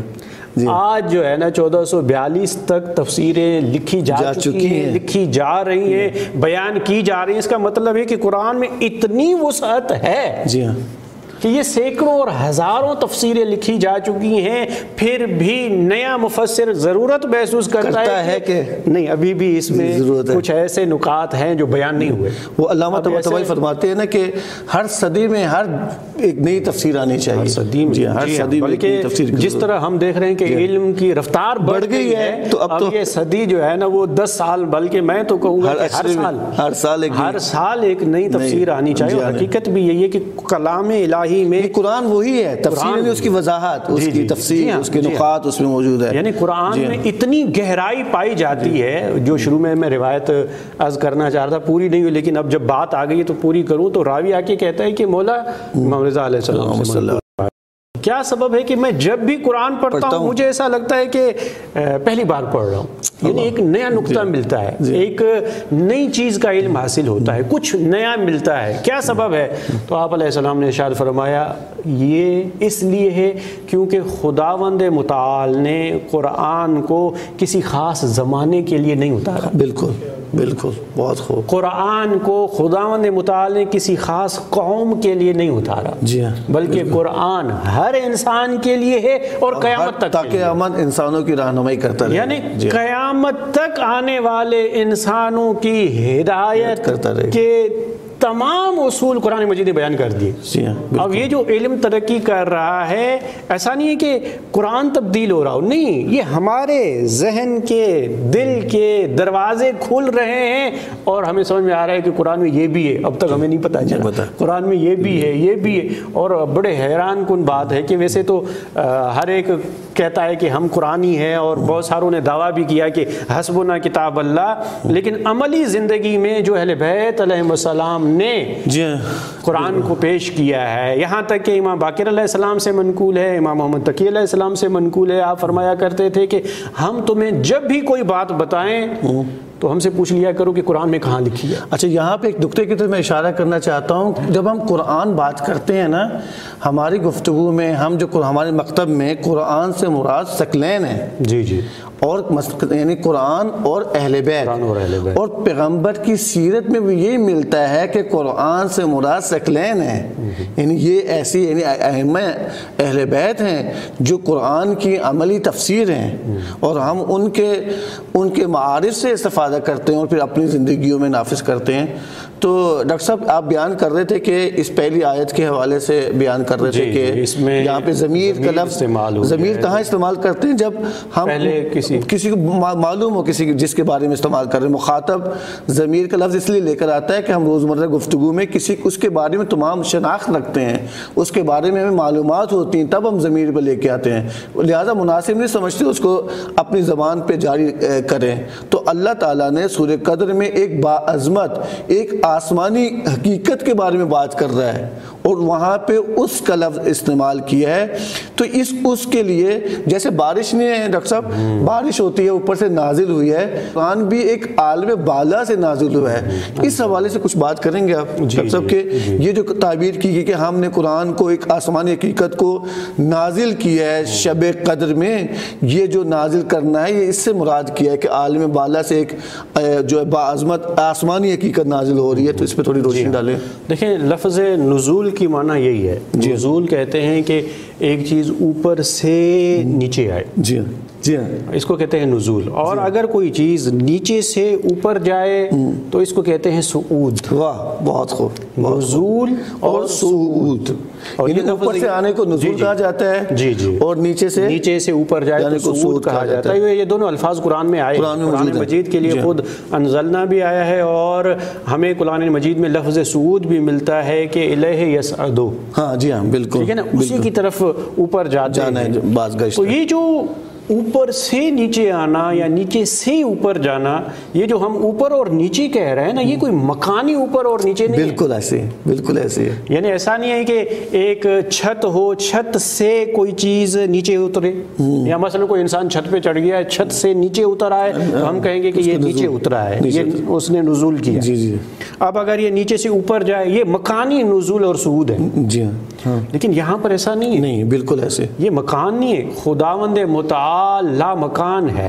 آج جو ہے نا چودہ سو بیالیس تک تفسیریں لکھی جا چکی ہیں, لکھی جا رہی ہیں, بیان کی جا رہی ہیں. اس کا مطلب ہے کہ قرآن میں اتنی وسعت ہے جی ہاں کہ یہ سینکڑوں اور ہزاروں تفسیریں لکھی جا چکی ہیں, پھر بھی نیا مفسر ضرورت محسوس کرتا ہے, ہے کہ نہیں ابھی بھی اس میں کچھ ایسے نکات ہیں جو بیان نہیں ہوئے. وہ علامہ طباطبائی فرماتے ہیں نا کہ ہر صدی میں ہر ایک نئی تفسیر آنی چاہیے. ہر صدی میں جی ہر صدی میں بلکہ جس طرح ہم دیکھ رہے ہیں کہ علم کی رفتار بڑھ گئی ہے, تو اب یہ صدی جو ہے نا وہ دس سال بلکہ میں تو کہوں گا ہر سال ہر سال ہر سال ایک نئی تفسیر آنی چاہیے. حقیقت بھی یہی ہے کہ کلام الہی میں قرآن وہی ہے, تفسیر میں اس کی وضاحت, اس کی تفسیر, اس کے نقاط اس میں موجود ہے. یعنی قرآن میں اتنی گہرائی پائی جاتی ہے, جو شروع میں میں روایت عرض کرنا چاہ رہا تھا, پوری نہیں ہوئی, لیکن اب جب بات آ گئی تو پوری کروں. تو راوی آ کے کہتا ہے کہ مولا امام رضا علیہ السلام سے کیا سبب ہے کہ میں جب بھی قرآن پڑھتا ہوں مجھے ایسا لگتا ہے کہ پہلی بار پڑھ رہا ہوں. یعنی ایک نیا نقطہ ملتا ہے, ایک نئی چیز کا علم حاصل ہوتا ہے, کچھ نیا ملتا ہے. کیا سبب ہے؟ تو آپ علیہ السلام نے ارشاد فرمایا یہ اس لیے ہے کیونکہ خداوند متعال نے قرآن کو کسی خاص زمانے کے لیے نہیں اتارا. بالکل بالکل بہت خوب. قرآن کو خداوند متعال نے کسی خاص قوم کے لیے نہیں اتارا, جی ہاں, بلکہ قرآن ہر انسان کے لیے ہے اور قیامت تک, تاکہ قیامت انسانوں کی رہنمائی کرتا رہے. یعنی قیامت تک آنے والے انسانوں کی ہدایت کرتا رہے کہ تمام اصول قرآن مجید نے بیان کر دیے. اب یہ جو علم ترقی کر رہا ہے ایسا نہیں ہے کہ قرآن تبدیل ہو رہا ہو, نہیں, یہ ہمارے ذہن کے دل کے دروازے کھل رہے ہیں اور ہمیں سمجھ میں آ رہا ہے کہ قرآن میں یہ بھی ہے. اب تک ہمیں نہیں پتا چلا قرآن میں یہ بھی ہے, یہ بھی ہے. اور بڑے حیران کن بات ہے کہ ویسے تو ہر ایک کہتا ہے کہ ہم قرآنی ہیں, اور بہت ساروں نے دعویٰ بھی کیا کہ حسبنا کتاب اللہ, لیکن عملی زندگی میں جو اہل بیت علیہ السلام نے قرآن کو پیش کیا ہے, یہاں تک کہ امام باقر علیہ السلام سے منقول ہے, امام محمد تقی علیہ السلام سے منقول ہے. آپ فرمایا کرتے تھے کہ ہم تمہیں جب بھی کوئی بات بتائیں تو ہم سے پوچھ لیا کرو کہ قرآن میں کہاں لکھی ہے. اچھا, یہاں پہ ایک نقطے کی طرف میں اشارہ کرنا چاہتا ہوں. جب ہم قرآن بات کرتے ہیں نا, ہماری گفتگو میں ہم جو ہمارے مکتب میں قرآن سے مراد ثقلین ہیں. جی جی. اور یعنی قرآن اور اہل بیت, اور پیغمبر کی سیرت میں بھی یہی ملتا ہے کہ قرآن سے مراد ثقلین ہیں. یعنی یہ ایسی یعنی ائمہ اہل بیت ہیں جو قرآن کی عملی تفسیر ہیں, اور ہم ان کے ان کے معارف سے استفادہ کرتے ہیں اور پھر اپنی زندگیوں میں نافذ کرتے ہیں. تو ڈاکٹر صاحب آپ بیان کر رہے تھے کہ اس پہلی آیت کے حوالے سے بیان کر رہے تھے کہ اس میں یہاں پہ ضمیر کا لفظ ضمیر کہاں استعمال کرتے ہیں جب ہم کسی کسی کو معلوم ہو کسی جس کے بارے میں استعمال کر رہے ہیں. مخاطب ضمیر کا لفظ اس لیے لے کر آتا ہے کہ ہم روزمرہ گفتگو میں کسی اس کے بارے میں تمام شناخت رکھتے ہیں, اس کے بارے میں ہمیں معلومات ہوتی ہیں, تب ہم ضمیر پہ لے کے آتے ہیں. لہٰذا مناسب نہیں سمجھتے اس کو اپنی زبان پہ جاری کریں. تو اللہ تعالیٰ تعالیٰ نے سورہ قدر میں ایک باعظمت ایک آسمانی حقیقت کے بارے میں بات کر رہا ہے اور وہاں پہ اس کا لفظ استعمال کیا ہے. تو اس اس کے لیے جیسے بارش نہیں ہے ڈاکٹر صاحب, بارش ہوتی ہے اوپر سے نازل ہوئی ہے, قرآن بھی ایک عالم بالا سے نازل ہوا ہے. اس حوالے سے کچھ بات کریں گے آپ ڈاکٹر صاحب کہ یہ جو تعبیر کی گئی کہ ہم نے قرآن کو ایک آسمانی حقیقت کو نازل کیا ہے شب قدر میں, یہ جو نازل کرنا ہے یہ اس سے مراد کیا ہے کہ عالم بالا سے ایک جو ہے باعظمت آسمانی حقیقت نازل ہو رہی ہے. تو اس پہ تھوڑی روشنی ڈالیں. دیکھیں لفظ نزول کی معنی یہی ہے. نزول کہتے ہیں کہ ایک چیز اوپر سے نیچے آئے. جی جی اس کو کہتے ہیں نزول. اور اگر کوئی چیز نیچے سے اوپر جائے تو اس کو کہتے ہیں صعود. واہ بہت خوب. نزول اور صعود, یعنی اوپر سے آنے کو نزول کہا جاتا ہے جی جی اور نیچے سے نیچے سے اوپر جائے تو صعود کہا جاتا ہے. یہ دونوں الفاظ قرآن میں آئے. قرآن مجید کے لیے خود انزلنا بھی آیا ہے اور ہمیں قرآن مجید میں لفظ صعود بھی ملتا ہے کہ الیہ یصعدو. ہاں جی ہاں بالکل ٹھیک ہے نا, اسی کی طرف اوپر جاتے ہیں. تو یہ جو اوپر سے نیچے آنا یا نیچے سے اوپر جانا, یہ جو ہم اوپر اور نیچے کہہ رہے ہیں نا, یہ کوئی مکانی اوپر اور نیچے نہیں. بالکل ایسے بالکل ایسے ہے. یعنی ایسا نہیں ہے کہ ایک چھت ہو, چھت سے کوئی چیز نیچے اترے, یا مثلا کوئی انسان چھت پہ چڑھ گیا, چھت سے نیچے اتر آئے تو ہم کہیں گے کہ یہ نیچے اترا ہے, یہ اس نے نزول کیا. جی جی اب اگر یہ نیچے سے اوپر جائے یہ مکانی نزول اور صعود ہے. جی ہاں, لیکن یہاں پر ایسا نہیں ہے. نہیں بالکل ایسے. یہ مکان نہیں ہے. خداوند متعال لا مکان ہے.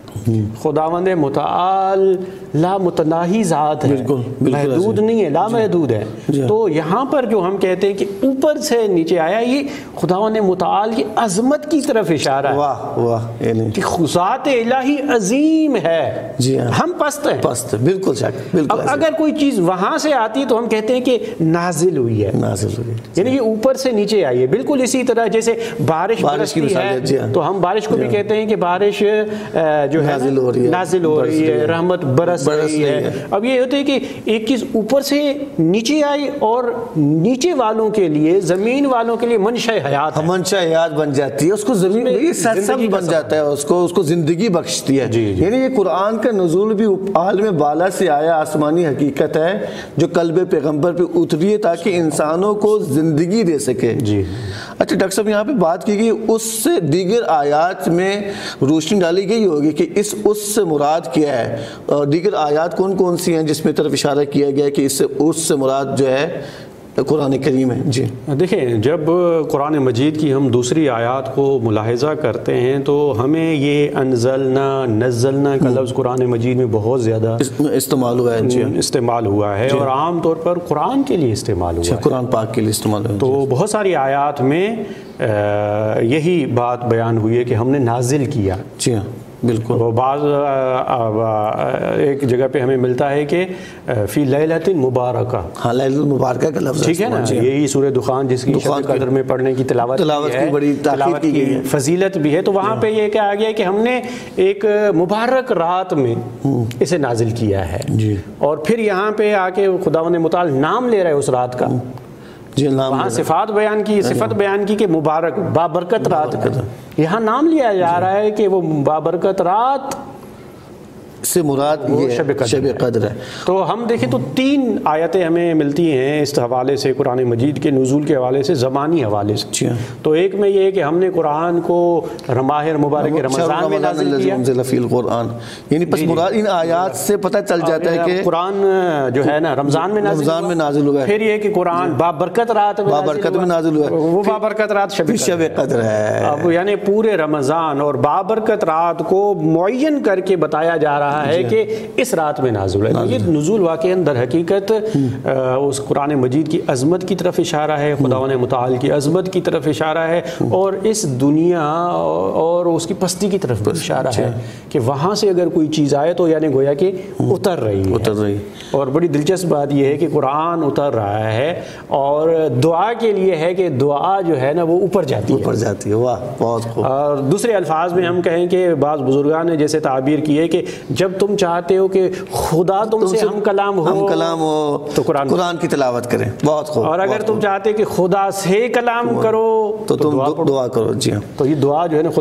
خداوند متعال لا متناہی ذات ہے, محدود نہیں ہے, لا محدود ہے. تو یہاں پر جو ہم کہتے ہیں کہ اوپر سے نیچے آیا, یہ خداوند متعال کی عظمت کی طرف اشارہ ہے. واہ واہ, کہ ذات الہی عظیم ہے, جی ہاں, ہم پست ہیں. پست بالکل شک بالکل. اب اگر کوئی چیز وہاں سے آتی تو ہم کہتے ہیں کہ نازل ہوئی ہے. نازل ہوئی یعنی یہ اوپر سے نیچے آئی ہے. بالکل اسی طرح جیسے بارش برستی ہے تو ہم بارش کو بھی کہتے ہیں کہ بارش جو ہے نازل ہو رہی ہے, نازل ہو رہی ہے, رحمت برس رہی ہے. اب یہ ہوتا ہے کہ ایک چیز اوپر سے نیچے آئی اور نیچے والوں کے لیے, زمین والوں کے لیے منشأ حیات منشأ حیات بن جاتی ہے. اس کو زمین سرسبز بن جاتا ہے, اس کو اس کو زندگی بخشتی ہے. یعنی یہ قرآن کا نزول بھی عالم بالا سے آیا آسمانی حقیقت ہے جو قلب پیغمبر پہ اتری ہے تاکہ انسانوں کو زندگی دے سکے. جی اچھا ڈاکٹر صاحب یہاں پہ بات کی گئی اس سے دیگر آیات میں روشنی ڈالی گئی ہوگی کہ اس اس سے مراد کیا ہے, اور دیگر آیات کون کون سی ہیں جس میں طرف اشارہ کیا گیا کہ اس سے اس سے مراد جو ہے قرآن کریم ہے. جی دیکھیں, جب قرآن مجید کی ہم دوسری آیات کو ملاحظہ کرتے ہیں تو ہمیں یہ انزلنا نزلنا کا لفظ قرآن مجید میں بہت زیادہ استعمال ہوا ہے. جی استعمال ہوا ہے اور عام طور پر قرآن کے لیے استعمال ہوا ہے, قرآن پاک کے لیے استعمال ہوا ہے. تو بہت ساری آیات میں یہی بات بیان ہوئی ہے کہ ہم نے نازل کیا. جی ہاں بالکل. وہ بعض ایک جگہ پہ ہمیں ملتا ہے کہ فی لیلۃ مبارکہ, ہاں لیلۃ المبارکہ کا لفظ ٹھیک ہے نا. یہی سورہ دخان جس کی شب قدر میں پڑھنے کی تلاوت کی بڑی تاکید کی گئی ہے, فضیلت بھی ہے. تو وہاں پہ یہ کہا گیا کہ ہم نے ایک مبارک رات میں اسے نازل کیا ہے. جی اور پھر یہاں پہ آ کے خداوند متعال نام لے رہے اس رات کا. جی وہاں صفات بیان کی, صفت بیان کی کہ مبارک بابرکت رات. یہاں نام لیا جا رہا ہے کہ وہ بابرکت رات سے مراد یہ شب قدر ہے. تو ہم دیکھیں تو تین آیتیں ہمیں ملتی ہیں اس حوالے سے قرآن مجید کے نزول کے حوالے سے, زمانی حوالے سے. تو ایک میں یہ کہ ہم نے قرآن کو ماہ مبارک رمضان میں نازل کیا فی القرآن, یعنی پس مراد ان آیات سے پتہ چل جاتا ہے کہ قرآن جو ہے نا رمضان میں رمضان میں نازل ہوا ہے. پھر یہ کہ قرآن بابرکت رات میں بابرکت میں نازل ہوا ہے, وہ بابرکت رات شب قدر ہے. اب یعنی پورے رمضان اور بابرکت رات کو معین کر کے بتایا جا رہا ہے کہ اس رات میں نازل ہے. یہ نزول واقعا در حقیقت اس قرآن مجید کی عظمت کی طرف اشارہ ہے, خداوند متعال کی عظمت کی طرف اشارہ ہے, اور اس دنیا اور اس کی پستی کی طرف اشارہ ہے کہ وہاں سے اگر کوئی چیز آئے تو یعنی گویا کہ اتر رہی ہے. اتر رہی اور بڑی دلچسپ بات یہ ہے کہ قرآن اتر رہا ہے اور دعا کے لیے ہے کہ دعا جو ہے نا وہ اوپر جاتی ہے, اوپر جاتی ہے. واہ بہت خوب. اور دوسرے الفاظ میں ہم کہیں کہ بعض بزرگان نے جیسے تعبیر کی ہے کہ جب تم چاہتے ہو کہ خدا تم سے ہم کلام ہو ہم کلام ہو تو قرآن قرآن کی تلاوت کریں. بہت خوب. اور اگر تم چاہتے کہ خدا سے کلام کرو تو تم دعا کرو. جی ہاں, تو یہ دعا جو ہے نا خدا سے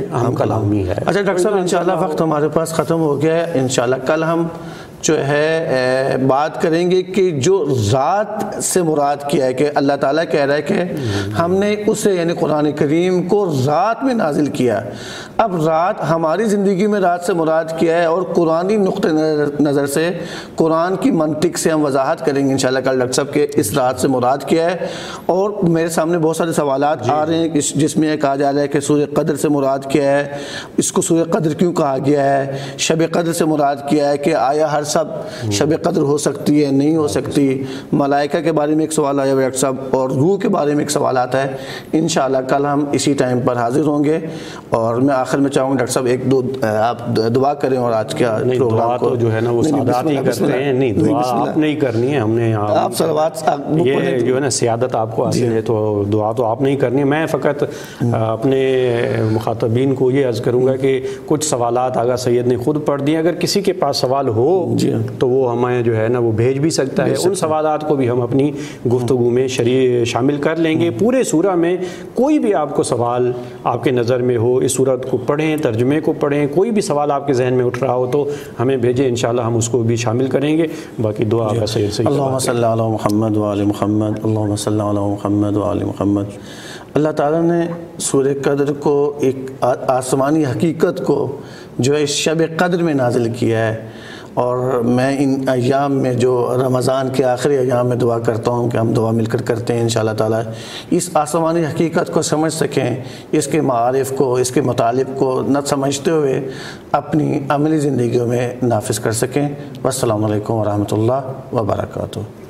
ہم کلامی ہے۔ اچھا ڈاکٹر صاحب انشاءاللہ وقت ہمارے پاس ختم ہو گیا ہے، انشاءاللہ کل ہم جو ہے بات کریں گے کہ جو ذات سے مراد کیا ہے، کہ اللہ تعالیٰ کہہ رہا ہے کہ ہم نے اسے یعنی قرآن کریم کو رات میں نازل کیا۔ اب رات ہماری زندگی میں رات سے مراد کیا ہے، اور قرآنی نقطہ نظر سے قرآن کی منطق سے ہم وضاحت کریں گے انشاءاللہ کل ڈاکٹر صاحب کہ اس رات سے مراد کیا ہے۔ اور میرے سامنے بہت سارے سوالات آ رہے ہیں جس میں کہا جا رہا ہے کہ سورہ قدر سے مراد کیا ہے، اس کو سورہ قدر کیوں کہا گیا ہے، شب قدر سے مراد کیا ہے کہ آیا ہر سب شب قدر ہو سکتی ہے نہیں ہو سکتی، ملائکہ کے بارے میں ایک سوال آیا ڈاکٹر صاحب، اور روح کے بارے میں ایک سوال آتا ہے۔ انشاءاللہ کل ہم اسی ٹائم پر حاضر ہوں گے، اور میں آخر میں چاہوں گا ڈاکٹر صاحب ایک دو آپ دعا کریں اور آج کا پروگرام کو جو ہے نا وہ سادات ہی کرتے ہیں، نہیں دعا آپ نہیں کرنی ہے، ہم نے آپ صلوات یہ جو ہے نا سیادت آپ کو حاصل ہے، تو دعا تو آپ نہیں کرنی ہے۔ میں فقط اپنے مخاطبین کو یہ عرض کروں گا کہ کچھ سوالات آغا سید نے خود پڑھ دیے، اگر کسی کے پاس سوال ہو تو وہ ہمیں جو ہے نا وہ بھیج بھی سکتا ہے، ان سوالات کو بھی ہم اپنی گفتگو میں شامل کر لیں گے۔ پورے سورہ میں کوئی بھی آپ کو سوال آپ کے نظر میں ہو، اس سورت کو پڑھیں، ترجمے کو پڑھیں، کوئی بھی سوال آپ کے ذہن میں اٹھ رہا ہو تو ہمیں بھیجیں، انشاءاللہ ہم اس کو بھی شامل کریں گے۔ باقی دعا آقا سید سے اللہم صلی علی محمد و آل محمد، اللہم صلی علی محمد و آل محمد۔ اللہ تعالیٰ نے سورہ قدر کو ایک آسمانی حقیقت کو جو ہے شب قدر میں نازل کیا ہے، اور میں ان ایام میں جو رمضان کے آخری ایام میں دعا کرتا ہوں کہ ہم دعا مل کر کرتے ہیں انشاءاللہ تعالیٰ اس آسمانی حقیقت کو سمجھ سکیں، اس کے معارف کو، اس کے مطالب کو نہ سمجھتے ہوئے اپنی عملی زندگیوں میں نافذ کر سکیں۔ والسلام علیکم ورحمۃ اللہ وبرکاتہ۔